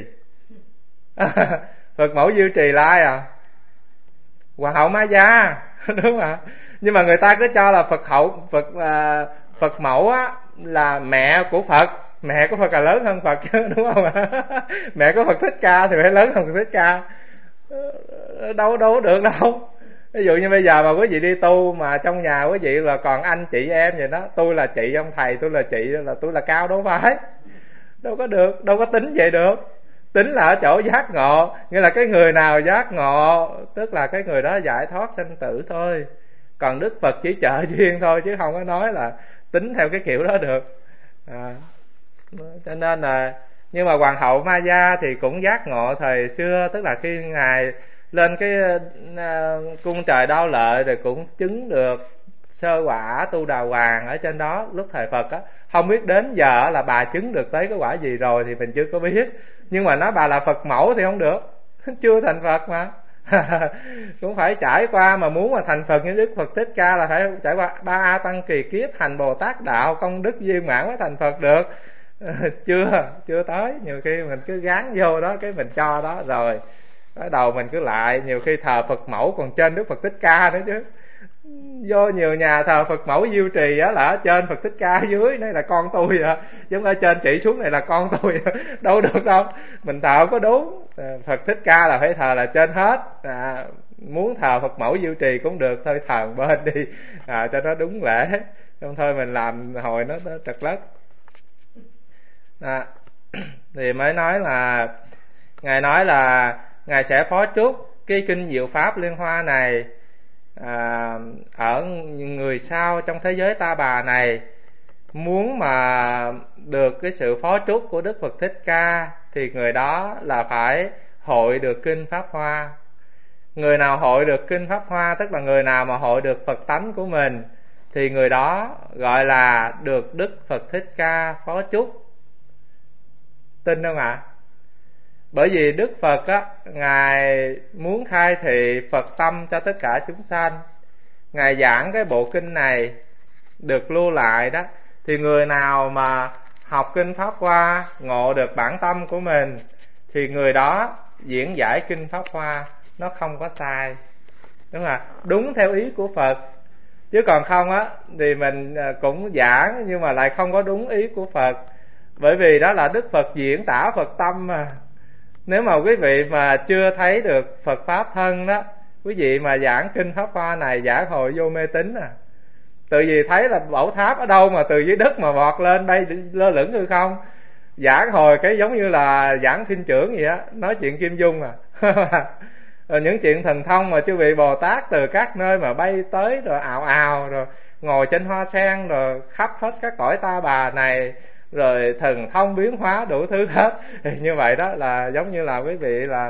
Phật mẫu Diêu Trì là ai à? Hoàng hậu Ma Gia, đúng không ạ? Nhưng mà người ta cứ cho là Phật mẫu á là mẹ của Phật, mẹ của Phật là lớn hơn Phật chứ, đúng không ạ? Mẹ của Phật Thích Ca thì phải lớn hơn Phật Thích Ca. Đâu được đâu. Ví dụ như bây giờ mà quý vị đi tu mà trong nhà quý vị là còn anh chị em vậy đó, tôi là chị ông thầy, tôi là chị, là tôi là cao, đâu phải, đâu có được, đâu có tính vậy được. Tính là ở chỗ giác ngộ, nghĩa là cái người nào giác ngộ tức là cái người đó giải thoát sanh tử thôi. Còn Đức Phật chỉ trợ duyên thôi, chứ không có nói là tính theo cái kiểu đó được. Cho nên là, nhưng mà hoàng hậu Maya thì cũng giác ngộ thời xưa, tức là khi ngài lên cái cung trời Đao Lợi rồi cũng chứng được sơ quả tu đà hoàng ở trên đó lúc thời Phật á. Không biết đến giờ là bà chứng được tới cái quả gì rồi thì mình chưa có biết, nhưng mà nói bà là Phật mẫu thì không được chưa thành Phật mà. Cũng phải trải qua, mà muốn mà thành Phật như Đức Phật Thích Ca là phải trải qua 3 A Tăng kỳ kiếp, hành Bồ Tát đạo, công đức viên mãn mới thành Phật được. Chưa tới, nhiều khi mình cứ gán vô đó cái mình cho đó rồi bắt đầu mình cứ lại, nhiều khi thờ Phật mẫu còn trên Đức Phật Thích Ca nữa chứ. Vô nhiều nhà thờ Phật mẫu Diêu Trì á là ở trên Phật Thích Ca, dưới đây là con tôi à, giống ở trên chỉ xuống này là con tôi à. Đâu được đâu, mình thờ không có đúng. Phật Thích Ca là phải thờ là trên hết. Muốn thờ Phật mẫu Diêu Trì cũng được, thôi thờ bên đi cho nó đúng lễ, không thôi mình làm hồi nó trật lất. Thì mới nói là ngài sẽ phó chúc cái kinh Diệu Pháp Liên Hoa này ở người sau trong thế giới Ta Bà này. Muốn mà được cái sự phó chúc của Đức Phật Thích Ca thì người đó là phải hội được kinh Pháp Hoa. Người nào hội được kinh Pháp Hoa tức là người nào mà hội được Phật tánh của mình thì người đó gọi là được Đức Phật Thích Ca phó chúc. Tin không ạ? Bởi vì Đức Phật á, ngài muốn khai thị Phật tâm cho tất cả chúng sanh. Ngài giảng cái bộ kinh này được lưu lại đó, thì người nào mà học kinh Pháp Hoa, ngộ được bản tâm của mình thì người đó diễn giải kinh Pháp Hoa nó không có sai, đúng không? Đúng theo ý của Phật. Chứ còn không á thì mình cũng giảng nhưng mà lại không có đúng ý của Phật. Bởi vì đó là Đức Phật diễn tả Phật tâm mà. Nếu mà quý vị mà chưa thấy được Phật Pháp thân đó, quý vị mà giảng kinh Pháp Hoa này giảng hồi vô mê tín à. Tự vì thấy là bảo tháp ở đâu mà từ dưới đất mà vọt lên bay lơ lửng hư không. Giảng hồi cái giống như là giảng phim trưởng vậy á, nói chuyện Kim Dung à. Rồi những chuyện thần thông mà chư vị Bồ Tát từ các nơi mà bay tới rồi ào ào, rồi ngồi trên hoa sen, rồi khắp hết các cõi Ta Bà này, rồi thần thông biến hóa đủ thứ hết. Thì như vậy đó là giống như là quý vị là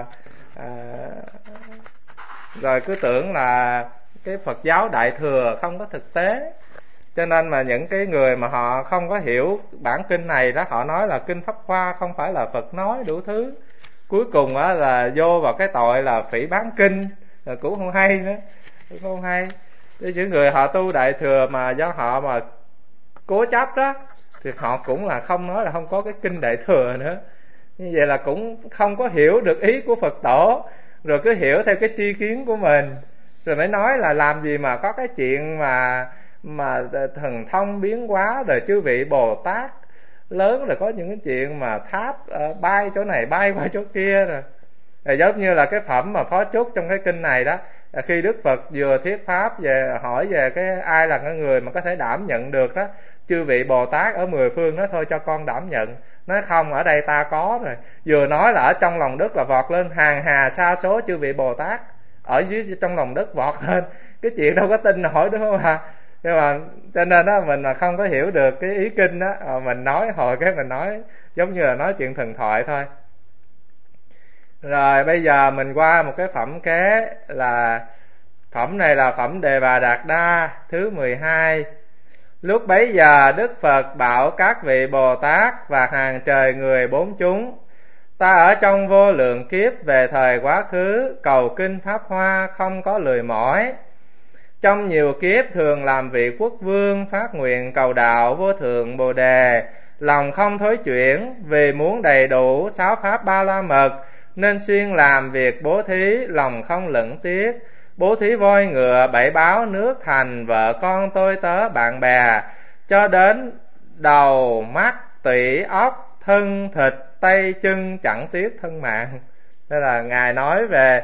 rồi cứ tưởng là cái Phật giáo Đại Thừa không có thực tế. Cho nên mà những cái người mà họ không có hiểu bản kinh này đó, họ nói là kinh Pháp Hoa không phải là Phật nói đủ thứ. Cuối cùng á là vô vào cái tội là phỉ báng kinh, rồi cũng không hay nữa, cũng không hay. Chứ những người họ tu Đại Thừa mà do họ mà cố chấp đó thì họ cũng là không nói là không có cái kinh Đại Thừa nữa. Như vậy là cũng không có hiểu được ý của Phật tổ, rồi cứ hiểu theo cái tri kiến của mình, rồi mới nói là làm gì mà có cái chuyện mà thần thông biến hóa, rồi chư vị Bồ Tát lớn, rồi có những cái chuyện mà tháp bay chỗ này bay qua chỗ kia. Rồi giống như là cái phẩm mà phó chúc trong cái kinh này đó, khi Đức Phật vừa thuyết pháp về hỏi về cái ai là cái người mà có thể đảm nhận được đó, chư vị Bồ Tát ở mười phương nói thôi cho con đảm nhận. Nói không, ở đây ta có rồi. Vừa nói là ở trong lòng đất là vọt lên hàng hà sa số chư vị Bồ Tát ở dưới trong lòng đất vọt lên. Cái chuyện đâu có tin nổi, đúng không ạ? Nhưng mà cho nên đó mình là không có hiểu được cái ý kinh đó, mình nói hồi cái mình nói giống như là nói chuyện thần thoại thôi. Rồi bây giờ mình qua một cái phẩm kế, là phẩm này là phẩm Đề Bà Đạt Đa thứ 12. Lúc bấy giờ Đức Phật bảo các vị Bồ Tát và hàng trời người bốn chúng: ta ở trong vô lượng kiếp về thời quá khứ cầu kinh Pháp Hoa không có lười mỏi. Trong nhiều kiếp thường làm vị quốc vương, phát nguyện cầu đạo vô thượng Bồ Đề, lòng không thối chuyển, vì muốn đầy đủ sáu pháp ba la mật nên xuyên làm việc bố thí, lòng không lững tiếc. Bố thí voi ngựa, bảy báo, nước thành, vợ con, tôi tớ, bạn bè, cho đến đầu, mắt, tủy, óc, thân, thịt, tay, chân, chẳng tiếc thân mạng. Đây là Ngài nói về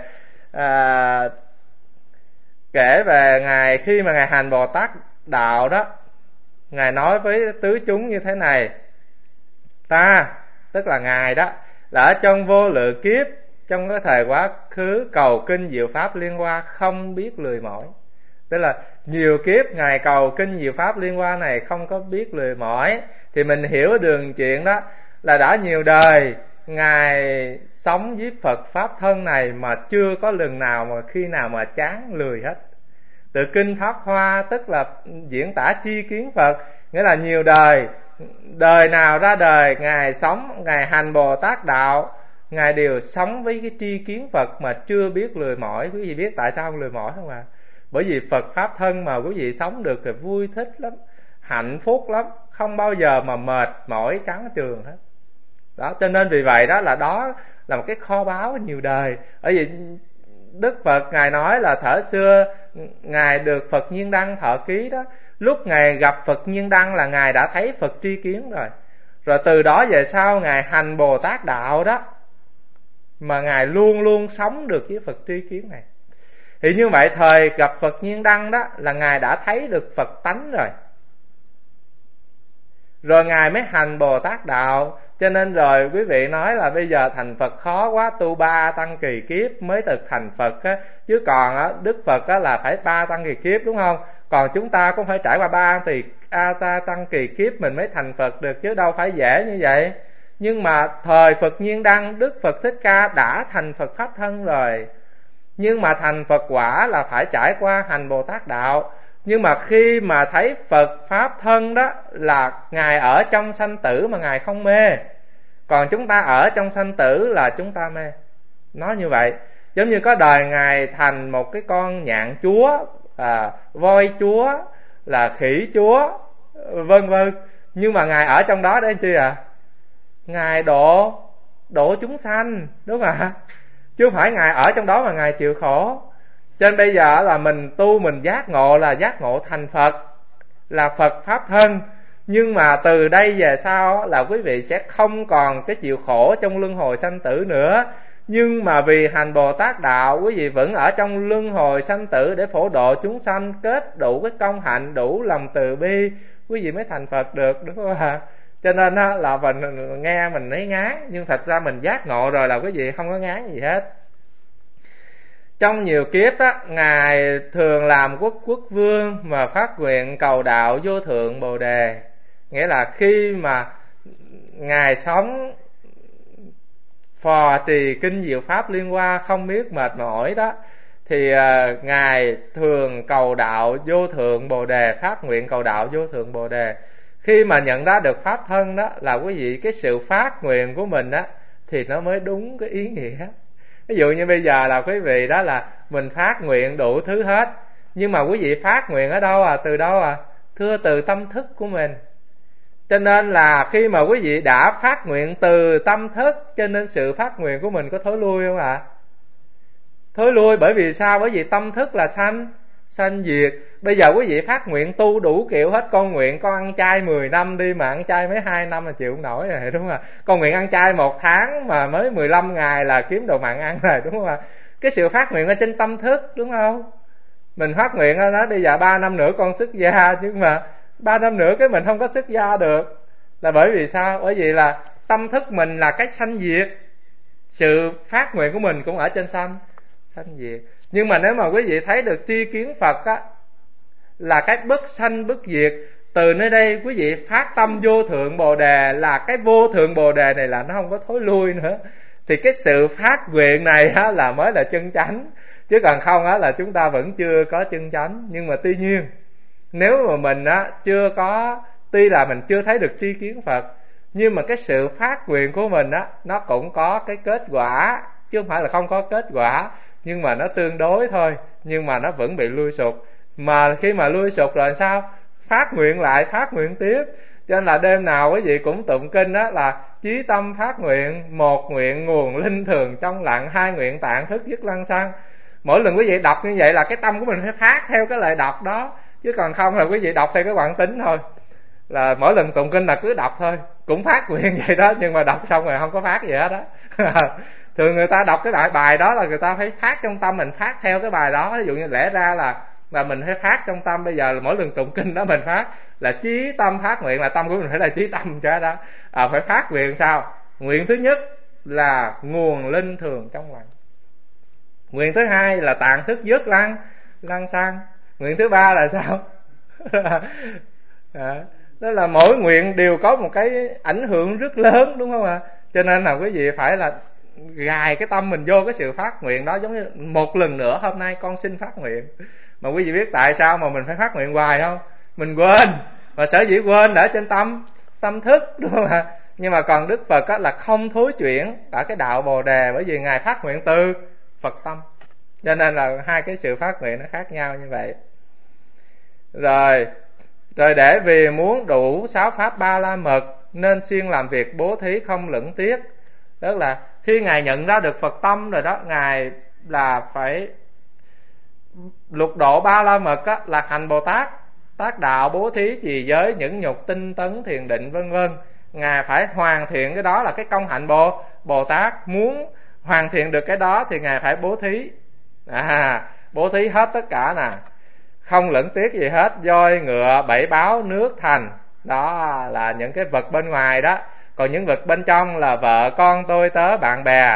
kể về Ngài khi mà Ngài hành Bồ Tát đạo đó. Ngài nói với tứ chúng như thế này: ta, tức là Ngài đó, là ở trong vô lượng kiếp, trong cái thời quá khứ cầu kinh diệu pháp liên hoa không biết lười mỏi. Tức là nhiều kiếp Ngài cầu kinh diệu pháp liên hoa này không có biết lười mỏi. Thì mình hiểu đường chuyện đó là đã nhiều đời Ngài sống với Phật Pháp thân này mà chưa có lần nào mà khi nào mà chán lười hết. Từ kinh Pháp Hoa tức là diễn tả chi kiến Phật, nghĩa là nhiều đời, đời nào ra đời Ngài sống, Ngài hành Bồ Tát đạo, Ngài đều sống với cái tri kiến Phật mà chưa biết lười mỏi. Quý vị biết tại sao không lười mỏi không ạ? Bởi vì Phật Pháp thân mà quý vị sống được thì vui thích lắm, hạnh phúc lắm, không bao giờ mà mệt mỏi chán chường hết. Đó, cho nên vì vậy đó là một cái kho báu nhiều đời. Bởi vì Đức Phật Ngài nói là thở xưa Ngài được Phật Nhiên Đăng thọ ký đó, lúc Ngài gặp Phật Nhiên Đăng là Ngài đã thấy Phật tri kiến rồi. Rồi từ đó về sau Ngài hành Bồ Tát đạo đó mà Ngài luôn luôn sống được với Phật tri kiến này. Thì như vậy thời gặp Phật Nhiên Đăng đó là Ngài đã thấy được Phật tánh rồi. Rồi Ngài mới hành Bồ Tát đạo. Cho nên rồi quý vị nói là bây giờ thành Phật khó quá, tu 3 tăng kỳ kiếp mới được thành Phật á. Chứ còn á, Đức Phật á là phải 3 tăng kỳ kiếp đúng không? Còn chúng ta cũng phải trải qua 3 tăng kỳ kiếp mình mới thành Phật được, chứ đâu phải dễ như vậy. Nhưng mà thời Phật Nhiên Đăng, Đức Phật Thích Ca đã thành Phật Pháp thân rồi. Nhưng mà thành Phật quả là phải trải qua hành Bồ Tát đạo. Nhưng mà khi mà thấy Phật Pháp thân đó là Ngài ở trong sanh tử mà Ngài không mê. Còn chúng ta ở trong sanh tử là chúng ta mê. Nói như vậy, giống như có đời Ngài thành một cái con nhạn chúa, voi chúa, là khỉ chúa, vân vân. Nhưng mà Ngài ở trong đó để chi ạ? Ngài độ chúng sanh, đúng không ạ? Chứ không phải Ngài ở trong đó mà Ngài chịu khổ. Cho nên bây giờ là mình tu mình giác ngộ là giác ngộ thành Phật, là Phật Pháp thân. Nhưng mà từ đây về sau là quý vị sẽ không còn cái chịu khổ trong luân hồi sanh tử nữa. Nhưng mà vì hành Bồ Tát đạo, quý vị vẫn ở trong luân hồi sanh tử để phổ độ chúng sanh, kết đủ cái công hạnh, đủ lòng từ bi, quý vị mới thành Phật được, đúng không ạ? Cho nên là mình nghe mình thấy ngán, nhưng thật ra mình giác ngộ rồi là quý vị không có ngán gì hết. Trong nhiều kiếp đó, Ngài thường làm quốc vương mà phát nguyện cầu đạo vô thượng Bồ Đề. Nghĩa là khi mà Ngài sống phò trì kinh diệu pháp liên hoa không biết mệt mỏi đó, thì Ngài thường cầu đạo vô thượng Bồ Đề, phát nguyện cầu đạo vô thượng Bồ Đề. Khi mà nhận ra được Pháp thân đó là quý vị, cái sự phát nguyện của mình đó thì nó mới đúng cái ý nghĩa. Ví dụ như bây giờ là quý vị đó là mình phát nguyện đủ thứ hết, nhưng mà quý vị phát nguyện ở đâu từ đâu thưa từ tâm thức của mình. Cho nên là khi mà quý vị đã phát nguyện từ tâm thức, cho nên sự phát nguyện của mình có thối lui không ạ? Thối lui. Bởi vì sao? Bởi vì tâm thức là sanh diệt. Bây giờ quý vị phát nguyện tu đủ kiểu hết. Con nguyện con ăn chay 10 năm đi, mà ăn chay mấy 2 năm là chịu không nổi rồi, đúng không ạ? Con nguyện ăn chay 1 tháng mà mới 15 ngày là kiếm đồ mặn ăn rồi, đúng không ạ? Cái sự phát nguyện ở trên tâm thức, đúng không? Mình phát nguyện đó, bây giờ 3 năm nữa con xuất gia, nhưng mà 3 năm nữa cái mình không có xuất gia được. Là bởi vì sao? Bởi vì là tâm thức mình là cái sanh diệt. Sự phát nguyện của mình cũng ở trên sanh diệt. Nhưng mà nếu mà quý vị thấy được tri kiến Phật á, là cái bất sanh bất diệt, từ nơi đây quý vị phát tâm vô thượng Bồ Đề, là cái vô thượng Bồ Đề này là nó không có thối lui nữa. Thì cái sự phát nguyện này á, là mới là chân chánh. Chứ còn không á, là chúng ta vẫn chưa có chân chánh. Nhưng mà tuy nhiên, nếu mà mình á, chưa có, tuy là mình chưa thấy được tri kiến Phật, nhưng mà cái sự phát nguyện của mình á, nó cũng có cái kết quả, chứ không phải là không có kết quả, nhưng mà nó tương đối thôi, nhưng mà nó vẫn bị lui sụp. Mà khi mà lui sụp rồi sao? Phát nguyện lại, phát nguyện tiếp. Cho nên là đêm nào quý vị cũng tụng kinh đó là chí tâm phát nguyện, một nguyện nguồn linh thường trong lặng, hai nguyện tạng thức dứt lăng xăng. Mỗi lần quý vị đọc như vậy là cái tâm của mình phải phát theo cái lời đọc đó, chứ còn không là quý vị đọc theo cái quán tính thôi. Là mỗi lần tụng kinh là cứ đọc thôi, cũng phát nguyện vậy đó, nhưng mà đọc xong rồi không có phát gì hết đó. Thường người ta đọc cái bài đó là người ta phải phát trong tâm, mình phát theo cái bài đó. Ví dụ như lẽ ra là mình phải phát trong tâm. Bây giờ là mỗi lần tụng kinh đó mình phát là chí tâm phát nguyện, là tâm của mình phải là chí tâm cho đó. Phải phát nguyện sao? Nguyện thứ nhất là nguồn linh thường trong lành. Nguyện thứ hai là tạng thức dứt lăng xăng. Nguyện thứ ba là sao? Đó là mỗi nguyện đều có một cái ảnh hưởng rất lớn, đúng không ạ? Cho nên là quý vị phải là gài cái tâm mình vô cái sự phát nguyện đó. Giống như một lần nữa hôm nay con xin phát nguyện. Mà quý vị biết tại sao mà mình phải phát nguyện hoài không? Mình quên. Và sở dĩ quên ở trên tâm thức, đúng không ạ? Nhưng mà còn Đức Phật là không thối chuyển ở cái đạo Bồ Đề, bởi vì Ngài phát nguyện từ Phật tâm. Cho nên là hai cái sự phát nguyện nó khác nhau như vậy. Rồi để vì muốn đủ 6 pháp ba la mật nên siêng làm việc bố thí không lững tiếc. Tức là khi Ngài nhận ra được Phật tâm rồi đó, Ngài là phải lục độ ba la mật á, là hành Bồ Tát, tác đạo, bố thí, trì giới, nhẫn nhục, tinh tấn, thiền định, vân vân. Ngài phải hoàn thiện cái đó là cái công hạnh Bồ Tát. Muốn hoàn thiện được cái đó thì Ngài phải bố thí. Bố thí hết tất cả nè, không lẫn tiếc gì hết. Voi, ngựa, bảy báo, nước, thành, đó là những cái vật bên ngoài đó. Còn những vật bên trong là vợ con, tôi tớ, bạn bè.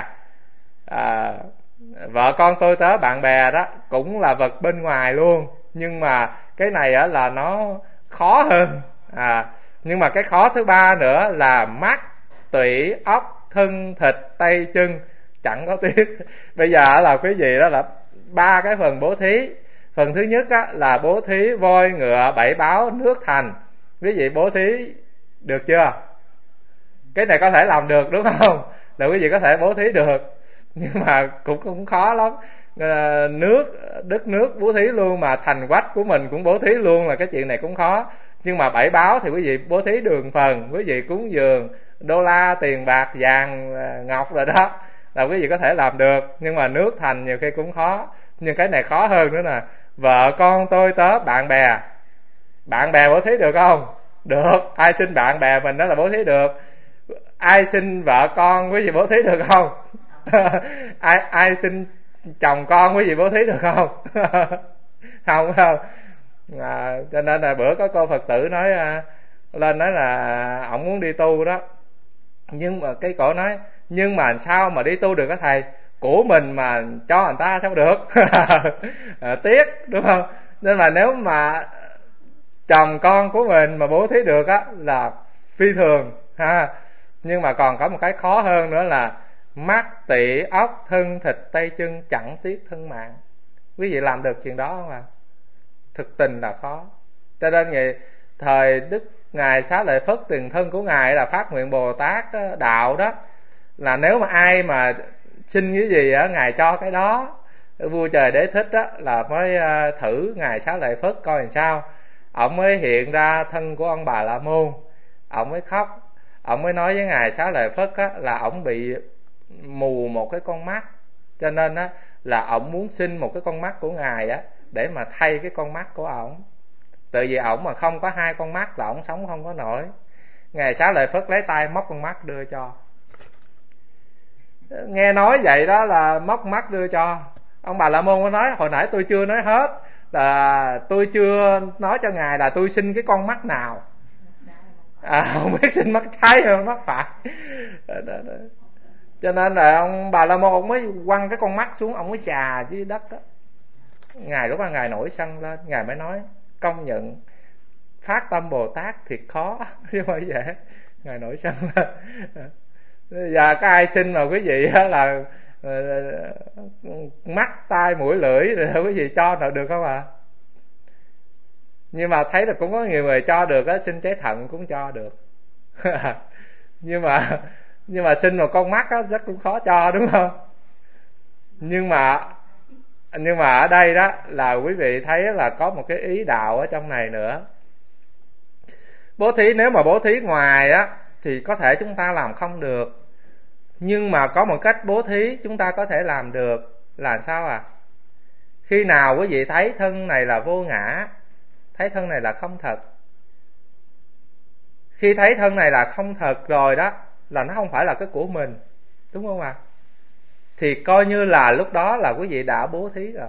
Vợ con, tôi tớ, bạn bè đó cũng là vật bên ngoài luôn. Nhưng mà cái này á là nó khó hơn. Nhưng mà cái khó thứ ba nữa là mắt, tủy, ốc, thân, thịt, tay, chân chẳng có tiếc. Bây giờ là quý vị đó là ba cái phần bố thí. Phần thứ nhất á, là bố thí voi, ngựa, bảy báo, nước, thành. Quý vị bố thí được chưa? Cái này có thể làm được, đúng không? Là quý vị có thể bố thí được. Nhưng mà cũng khó lắm. Đất nước bố thí luôn, mà thành quách của mình cũng bố thí luôn, là cái chuyện này cũng khó. Nhưng mà bảy báo thì quý vị bố thí đường phần, quý vị cúng dường đô la, tiền bạc, vàng, ngọc rồi đó, là quý vị có thể làm được. Nhưng mà nước, thành nhiều khi cũng khó. Nhưng cái này khó hơn nữa nè. Vợ con, tôi tớ, bạn bè. Bạn bè bố thí được không? Được. Ai xin bạn bè mình đó là bố thí được. Ai xin vợ con quý vị bố thí được không? ai xin chồng con quý vị bố thí được không? Không. Cho nên là bữa có cô Phật tử nói lên nói là ổng muốn đi tu đó. Nhưng mà cái cổ nói, nhưng mà sao mà đi tu được á thầy? Của mình mà cho người ta sao được? Tiếc, đúng không? Nên là nếu mà chồng con của mình mà bố thí được á là phi thường ha. Nhưng mà còn có một cái khó hơn nữa là mắt, tỵ, ốc, thân, thịt, tay, chân chẳng tiếc thân mạng. Quý vị làm được chuyện đó không ạ? Thực tình là khó. Cho nên thời Đức Ngài Xá Lợi Phất, tiền thân của Ngài là phát nguyện Bồ Tát đạo đó, là nếu mà ai mà xin cái gì á, Ngài cho cái đó. Vua Trời Đế thích á là mới thử Ngài Xá Lợi Phất coi làm sao. Ông mới hiện ra thân của ông Bà La Môn, ông mới khóc. Ông mới nói với Ngài Xá Lợi Phất á, là ông bị mù một cái con mắt, cho nên á là ông muốn xin một cái con mắt của Ngài á để mà thay cái con mắt của ổng. Tại vì ổng mà không có hai con mắt là ổng sống không có nổi. Ngài Xá Lợi Phất lấy tay móc con mắt đưa cho. Nghe nói vậy đó là móc mắt đưa cho. Ông Bà La Môn có nói hồi nãy tôi chưa nói hết, là tôi chưa nói cho Ngài là tôi xin cái con mắt nào. Không biết xin mắt trái hay mắt phải. Cho nên là ông Bà La Môn ông mới quăng cái con mắt xuống, ông mới chà dưới đất đó. Ngài lúc đó Ngài nổi sân lên, Ngài mới nói công nhận phát tâm Bồ Tát thiệt khó chứ không phải dễ. Ngài nổi sân lên. Giờ có ai xin mà quý vị là mắt, tai, mũi, lưỡi rồi quý vị cho nào được không ạ? Nhưng mà thấy là cũng có nhiều người cho được á, xin trái thận cũng cho được. nhưng mà xin một con mắt á rất cũng khó cho, đúng không? Nhưng mà ở đây đó là quý vị thấy là có một cái ý đạo ở trong này nữa. Bố thí, nếu mà bố thí ngoài á thì có thể chúng ta làm không được. Nhưng mà có một cách bố thí chúng ta có thể làm được. Là sao à? Khi nào quý vị thấy thân này là vô ngã, thấy thân này là không thật. Khi thấy thân này là không thật rồi đó, là nó không phải là cái của mình, đúng không ạ? Thì coi như là lúc đó là quý vị đã bố thí rồi.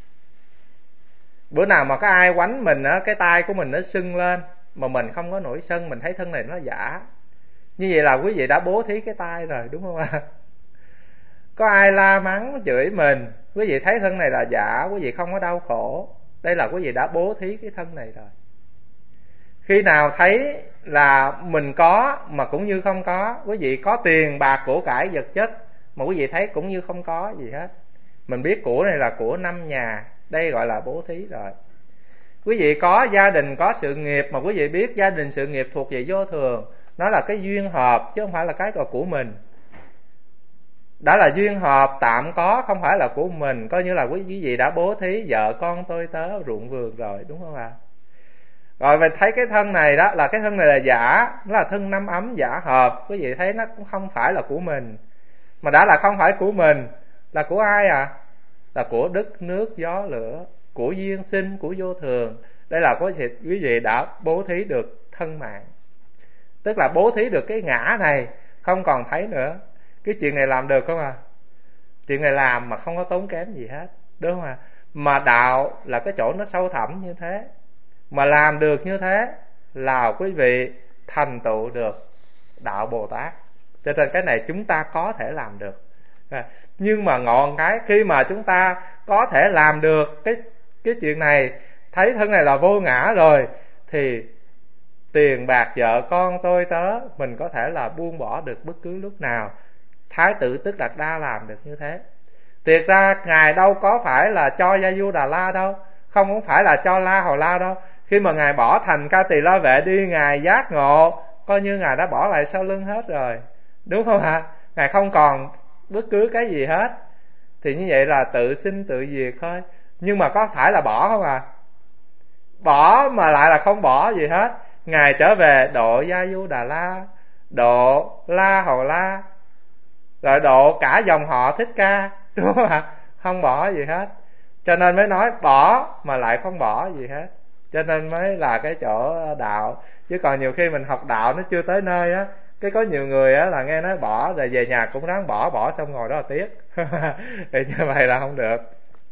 Bữa nào mà có ai quánh mình á, cái tay của mình nó sưng lên mà mình không có nổi sân, mình thấy thân này nó giả, như vậy là quý vị đã bố thí cái tay rồi, đúng không ạ? có ai la mắng chửi mình, quý vị thấy thân này là giả, quý vị không có đau khổ. Đây là quý vị đã bố thí cái thân này rồi. Khi nào thấy là mình có mà cũng như không có, quý vị có tiền bạc của cải vật chất mà quý vị thấy cũng như không có gì hết, mình biết của này là của năm nhà, đây gọi là bố thí rồi. Quý vị có gia đình, có sự nghiệp mà quý vị biết gia đình sự nghiệp thuộc về vô thường, nó là cái duyên hợp chứ không phải là cái của mình. Đã là duyên hợp tạm có, không phải là của mình, coi như là quý vị đã bố thí vợ con tôi tớ ruộng vườn rồi, đúng không ạ? Rồi mình thấy cái thân này đó là cái thân này là giả, nó là thân năm ấm giả hợp, quý vị thấy nó cũng không phải là của mình. Mà đã là không phải của mình, là của ai à? Là của đất nước gió lửa, của duyên sinh, của vô thường. Đây là quý vị đã bố thí được thân mạng, tức là bố thí được cái ngã này, không còn thấy nữa. Cái chuyện này làm được không à? Chuyện này làm mà không có tốn kém gì hết, đúng không à? Mà đạo là cái chỗ nó sâu thẳm như thế, mà làm được như thế là quý vị thành tựu được đạo Bồ Tát. Cho nên cái này chúng ta có thể làm được. Nhưng mà ngọn cái khi mà chúng ta có thể làm được cái chuyện này, thấy thân này là vô ngã rồi, thì tiền bạc vợ con tôi tớ mình có thể là buông bỏ được bất cứ lúc nào. Thái tử Tức Đạt Đa làm được như thế. Thiệt ra Ngài đâu có phải là cho Gia Du Đà La đâu, không phải là cho La Hầu La đâu. Khi mà Ngài bỏ thành Ca Tỳ La Vệ đi, Ngài giác ngộ, coi như Ngài đã bỏ lại sau lưng hết rồi, đúng không ạ? Ngài không còn bất cứ cái gì hết. Thì như vậy là tự sinh tự diệt thôi. Nhưng mà có phải là bỏ không à? Bỏ mà lại là không bỏ gì hết. Ngài trở về độ Gia Du Đà La, độ La Hầu La, rồi độ cả dòng họ Thích Ca, đúng không ạ? Không bỏ gì hết. Cho nên mới nói bỏ mà lại không bỏ gì hết. Cho nên mới là cái chỗ đạo. Chứ còn nhiều khi mình học đạo nó chưa tới nơi á, cái có nhiều người á là nghe nói bỏ rồi về nhà cũng ráng bỏ xong ngồi đó là tiếc. Thì như vậy là không được.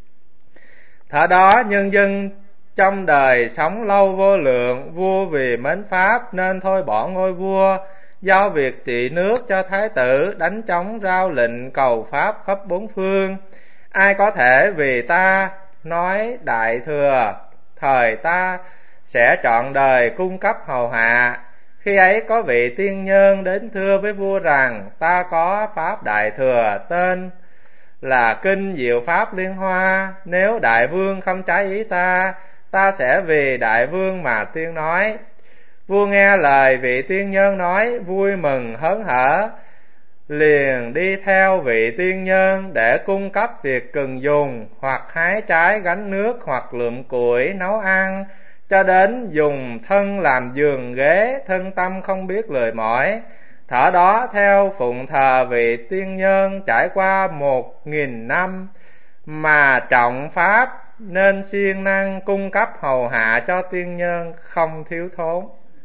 Thở đó nhân dân trong đời sống lâu vô lượng, vua vì mến pháp nên thôi bỏ ngôi vua, giao việc trị nước cho thái tử, đánh trống rao lệnh cầu pháp khắp bốn phương. Ai có thể vì ta nói đại thừa, thời ta sẽ trọn đời cung cấp hầu hạ. Khi ấy có vị tiên nhân đến thưa với vua rằng, ta có pháp đại thừa tên là kinh diệu pháp liên hoa. Nếu đại vương không trái ý ta, ta sẽ vì đại vương mà tuyên nói. Vua nghe lời vị tiên nhân nói, vui mừng hớn hở, liền đi theo vị tiên nhân để cung cấp việc cần dùng, hoặc hái trái gánh nước, hoặc lượm củi nấu ăn, cho đến dùng thân làm giường ghế, thân tâm không biết lười mỏi. Thở đó theo phụng thờ vị tiên nhân trải qua 1000 năm, mà trọng pháp nên siêng năng cung cấp hầu hạ cho tiên nhân không thiếu thốn.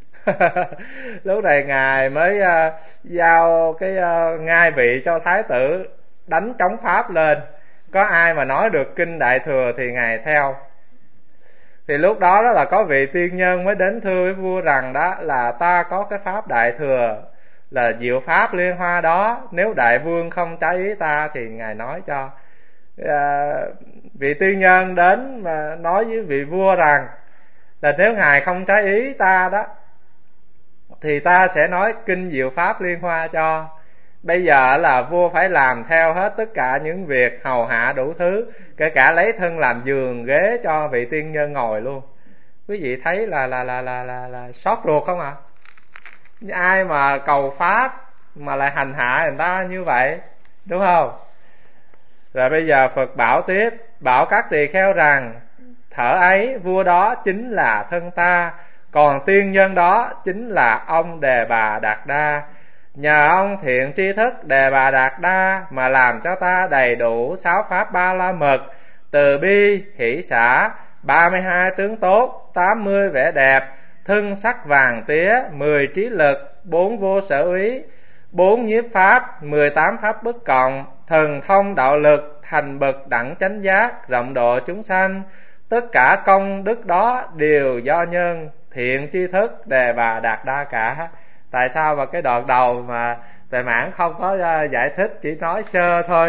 Lúc này Ngài mới giao cái ngai vị cho thái tử đánh trống pháp lên. Có ai mà nói được kinh đại thừa thì Ngài theo. Thì lúc đó đó là có vị tiên nhân mới đến thưa với vua rằng đó là ta có cái pháp đại thừa là diệu pháp liên hoa đó, nếu đại vương không trái ý ta thì Ngài nói cho. Vị tiên nhân đến mà nói với vị vua rằng là nếu Ngài không trái ý ta đó thì ta sẽ nói kinh diệu pháp liên hoa cho. Bây giờ là vua phải làm theo hết tất cả những việc hầu hạ đủ thứ, kể cả lấy thân làm giường ghế cho vị tiên nhân ngồi luôn. Quý vị thấy là xót ruột không ạ? Ai mà cầu pháp mà lại hành hạ người ta như vậy, đúng không? Rồi bây giờ Phật bảo tiếp, bảo các tỳ kheo rằng, thở ấy vua đó chính là thân ta, còn tiên nhân đó chính là ông Đề Bà Đạt Đa. Nhờ ông thiện tri thức Đề Bà Đạt Đa mà làm cho ta đầy đủ 6 pháp ba la mật, từ bi, hỷ xả, 32 tướng tốt, 80 vẻ đẹp, thân sắc vàng tía, 10 trí lực, 4 vô sở úy, 4 nhiếp pháp, 18 pháp bất cộng, thần thông đạo lực, thành bậc đẳng chánh giác, rộng độ chúng sanh. Tất cả công đức đó đều do nhân thiện tri thức Đề Bà Đạt Đa cả. Tại sao mà cái đoạn đầu mà Tuệ Mãn không có giải thích, chỉ nói sơ thôi,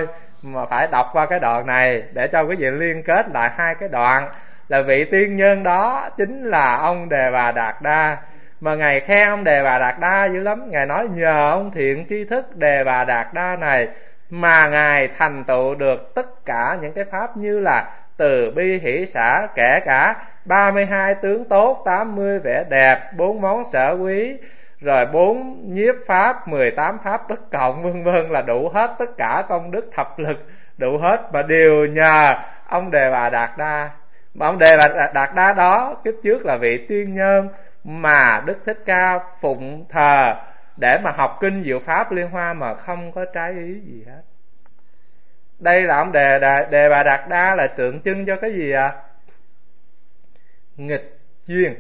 mà phải đọc qua cái đoạn này để cho quý vị liên kết lại hai cái đoạn. Là vị tiên nhân đó chính là ông Đề Bà Đạt Đa. Mà Ngài khen ông Đề Bà Đạt Đa dữ lắm. Ngài nói nhờ ông thiện tri thức Đề Bà Đạt Đa này mà Ngài thành tựu được tất cả những cái pháp như là từ bi hỷ xả, kể cả 32 tướng tốt, 80 vẻ đẹp, 4 món sở quý, rồi 4 nhiếp pháp, 18 pháp bất cộng, vân vân, là đủ hết tất cả công đức thập lực, đủ hết, mà đều nhờ ông Đề Bà Đạt Đa. Mà ông Đề Bà Đạt Đa đó kiếp trước là vị tiên nhân mà Đức Thích Ca phụng thờ để mà học kinh Diệu Pháp Liên Hoa mà không có trái ý gì hết. Đây là ông Đề Bà Đạt Đa là tượng trưng cho cái gì ạ? Nghịch duyên.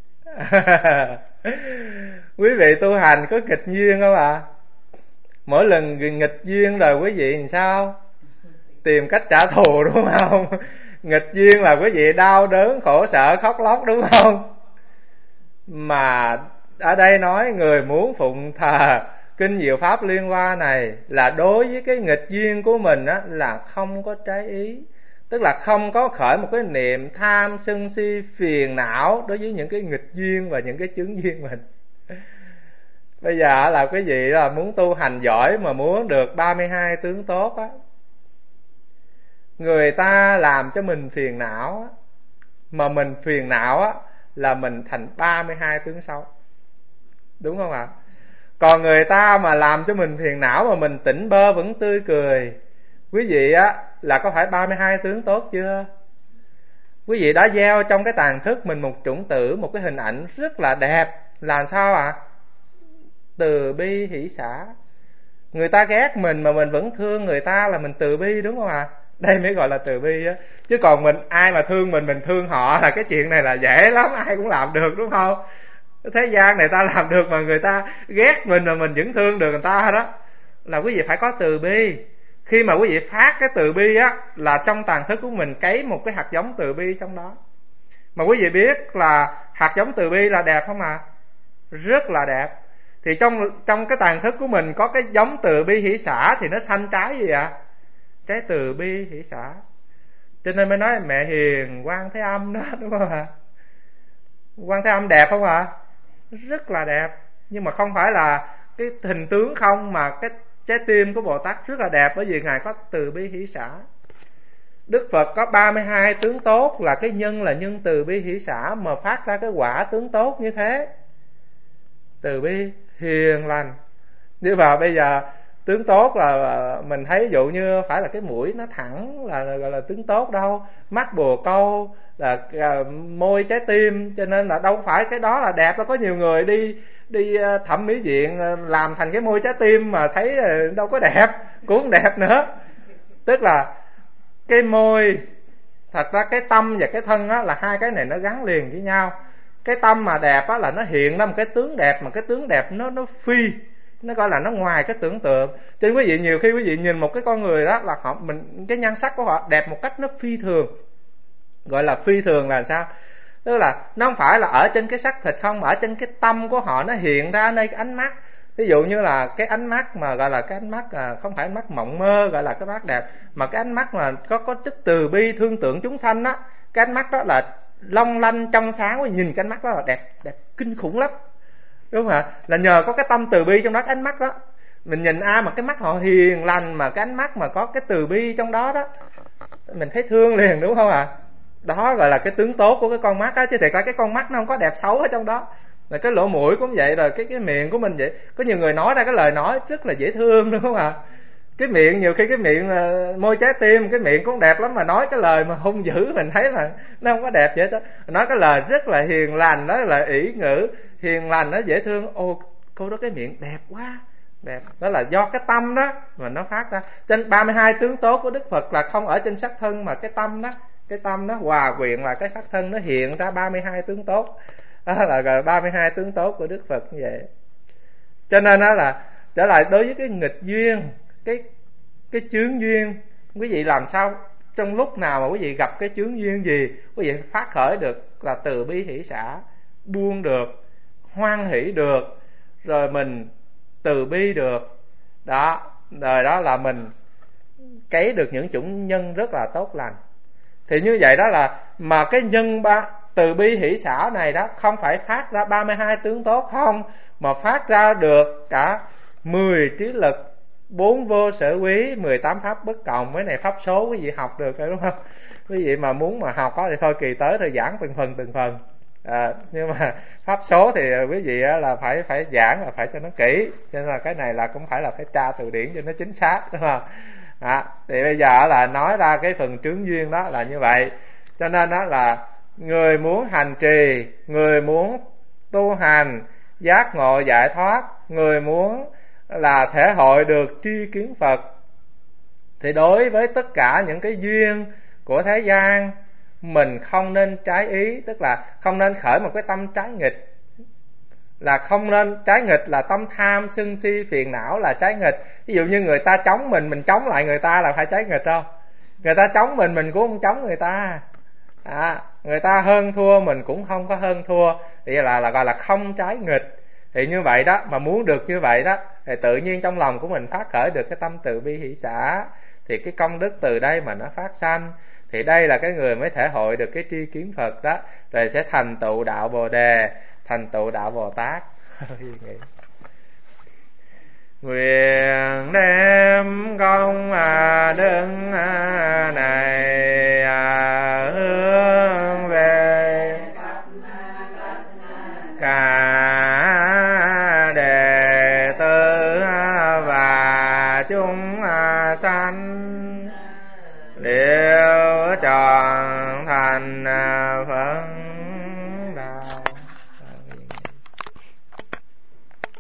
Quý vị tu hành có nghịch duyên không ạ? Mỗi lần nghịch duyên rồi quý vị làm sao? Tìm cách trả thù đúng không? Nghịch duyên là quý vị đau đớn, khổ sở, khóc lóc đúng không? Mà ở đây nói người muốn phụng thờ kinh Diệu Pháp Liên Hoa này là đối với cái nghịch duyên của mình á, là không có trái ý. Tức là không có khởi một cái niệm tham sân si phiền não đối với những cái nghịch duyên và những cái chướng duyên mình. Bây giờ là quý vị là muốn tu hành giỏi mà muốn được 32 tướng tốt á, người ta làm cho mình phiền não á, mà mình phiền não á là mình thành 32 tướng xấu. Đúng không ạ? Còn người ta mà làm cho mình phiền não mà mình tỉnh bơ vẫn tươi cười, quý vị á là có phải 32 tướng tốt chưa? Quý vị đã gieo trong cái tàn thức mình một chủng tử, một cái hình ảnh rất là đẹp. Là sao ạ? Từ bi hỷ xả. Người ta ghét mình mà mình vẫn thương người ta là mình từ bi, đúng không ạ? Đây mới gọi là từ bi á. Chứ còn mình, ai mà thương mình thương họ là cái chuyện này là dễ lắm, ai cũng làm được, đúng không? Thế gian này ta làm được mà người ta ghét mình mà mình vẫn thương được người ta đó, là quý vị phải có từ bi. Khi mà quý vị phát cái từ bi á, là trong tàn thức của mình cấy một cái hạt giống từ bi trong đó. Mà quý vị biết là hạt giống từ bi là đẹp không ạ? Rất là đẹp. Thì trong cái tàn thức của mình có cái giống từ bi hỷ xả thì nó sanh trái gì ạ? Trái từ bi hỷ xả. Cho nên mới nói mẹ hiền Quan Thế Âm đó, đúng không ạ? Quan Thế Âm đẹp không ạ? Rất là đẹp. Nhưng mà không phải là cái hình tướng không, mà cái trái tim của Bồ Tát rất là đẹp, bởi vì Ngài có từ bi hỷ xả. Đức Phật có 32 tướng tốt, là cái nhân là nhân từ bi hỷ xả mà phát ra cái quả tướng tốt như thế. Từ bi, hiền lành. Như vào bây giờ tướng tốt là mình thấy ví dụ như phải là cái mũi nó thẳng là gọi là tướng tốt đâu, mắt bồ câu là môi trái tim, cho nên là đâu phải cái đó là đẹp. Có nhiều người đi thẩm mỹ viện làm thành cái môi trái tim mà thấy đâu có đẹp, cũng không đẹp nữa. Tức là cái môi, thật ra cái tâm và cái thân á, là hai cái này nó gắn liền với nhau. Cái tâm mà đẹp á, là nó hiện ra một cái tướng đẹp, mà cái tướng đẹp nó phi, nó gọi là nó ngoài cái tưởng tượng. Cho nên quý vị nhiều khi quý vị nhìn một cái con người đó là cái nhan sắc của họ đẹp một cách nó phi thường. Gọi là phi thường là sao? Tức là nó không phải là ở trên cái sắc thịt không, mà ở trên cái tâm của họ nó hiện ra nơi cái ánh mắt. Ví dụ như là cái ánh mắt mà gọi là cái ánh mắt không phải ánh mắt mộng mơ gọi là cái mắt đẹp, mà cái ánh mắt mà có chất từ bi thương tưởng chúng sanh á, cái ánh mắt đó là long lanh trong sáng. Nhìn cái ánh mắt đó là đẹp kinh khủng lắm, đúng không ạ? Là nhờ có cái tâm từ bi trong đó, cái ánh mắt đó. Mình nhìn ai mà cái mắt họ hiền lành, mà cái ánh mắt mà có cái từ bi trong đó đó, mình thấy thương liền, đúng không ạ? Đó gọi là cái tướng tốt của cái con mắt á. Chứ thiệt ra cái con mắt nó không có đẹp xấu ở trong đó. Rồi cái lỗ mũi cũng vậy, rồi cái miệng của mình vậy. Có nhiều người nói ra cái lời nói rất là dễ thương, đúng không ạ? Cái miệng, nhiều khi cái miệng môi trái tim, cái miệng cũng đẹp lắm, mà nói cái lời mà hung dữ mình thấy là nó không có đẹp vậy đó. Nói cái lời rất là hiền lành, đó là ỷ ngữ hiền lành, nó dễ thương. Ô, cô đó cái miệng đẹp quá, đẹp. Đó là do cái tâm đó mà nó phát ra. Trên 32 tướng tốt của Đức Phật là không ở trên sắc thân, mà cái tâm đó. Cái tâm nó hòa quyện là cái sắc thân, nó hiện ra 32 tướng tốt. Đó là gọi 32 tướng tốt của Đức Phật như vậy. Cho nên đó là trở lại đối với cái nghịch duyên, cái chướng duyên, quý vị làm sao trong lúc nào mà quý vị gặp cái chướng duyên gì, quý vị phát khởi được là từ bi hỷ xả, buông được, hoan hỷ được, rồi mình từ bi được. Đó, rồi đó là mình cấy được những chủng nhân rất là tốt lành. Thì như vậy đó là mà cái nhân từ bi hỷ xả này đó không phải phát ra 32 tướng tốt không, mà phát ra được cả 10 trí lực, 4 vô sở quý, 18 pháp bất cộng. Cái này pháp số quý vị học được rồi đúng không? Quý vị mà muốn mà học đó thì thôi kỳ tới thì giảng từng phần. Nhưng mà pháp số thì quý vị là phải giảng, là phải cho nó kỹ, cho nên là cái này là cũng phải là phải tra từ điển cho nó chính xác, đúng không? Thì bây giờ là nói ra cái phần trướng duyên đó là như vậy. Cho nên đó là người muốn hành trì, người muốn tu hành giác ngộ giải thoát, người muốn là thể hội được tri kiến Phật, thì đối với tất cả những cái duyên của thế gian mình không nên trái ý, tức là không nên khởi một cái tâm trái nghịch. Là không nên trái nghịch là tâm tham sân si phiền não là trái nghịch. Ví dụ như người ta chống mình chống lại người ta là phải trái nghịch không? Người ta chống mình cũng không chống người ta. Người ta hơn thua mình cũng không có hơn thua, thì là gọi là không trái nghịch. Thì như vậy đó, mà muốn được như vậy đó thì tự nhiên trong lòng của mình phát khởi được cái tâm từ bi hỷ xả, thì cái công đức từ đây mà nó phát sanh, thì đây là cái người mới thể hội được cái tri kiến Phật đó, rồi sẽ thành tựu đạo Bồ Đề, thành tựu đạo Bồ Tát. Nguyện đem công đức này hướng về cả đệ tử và chúng sanh, để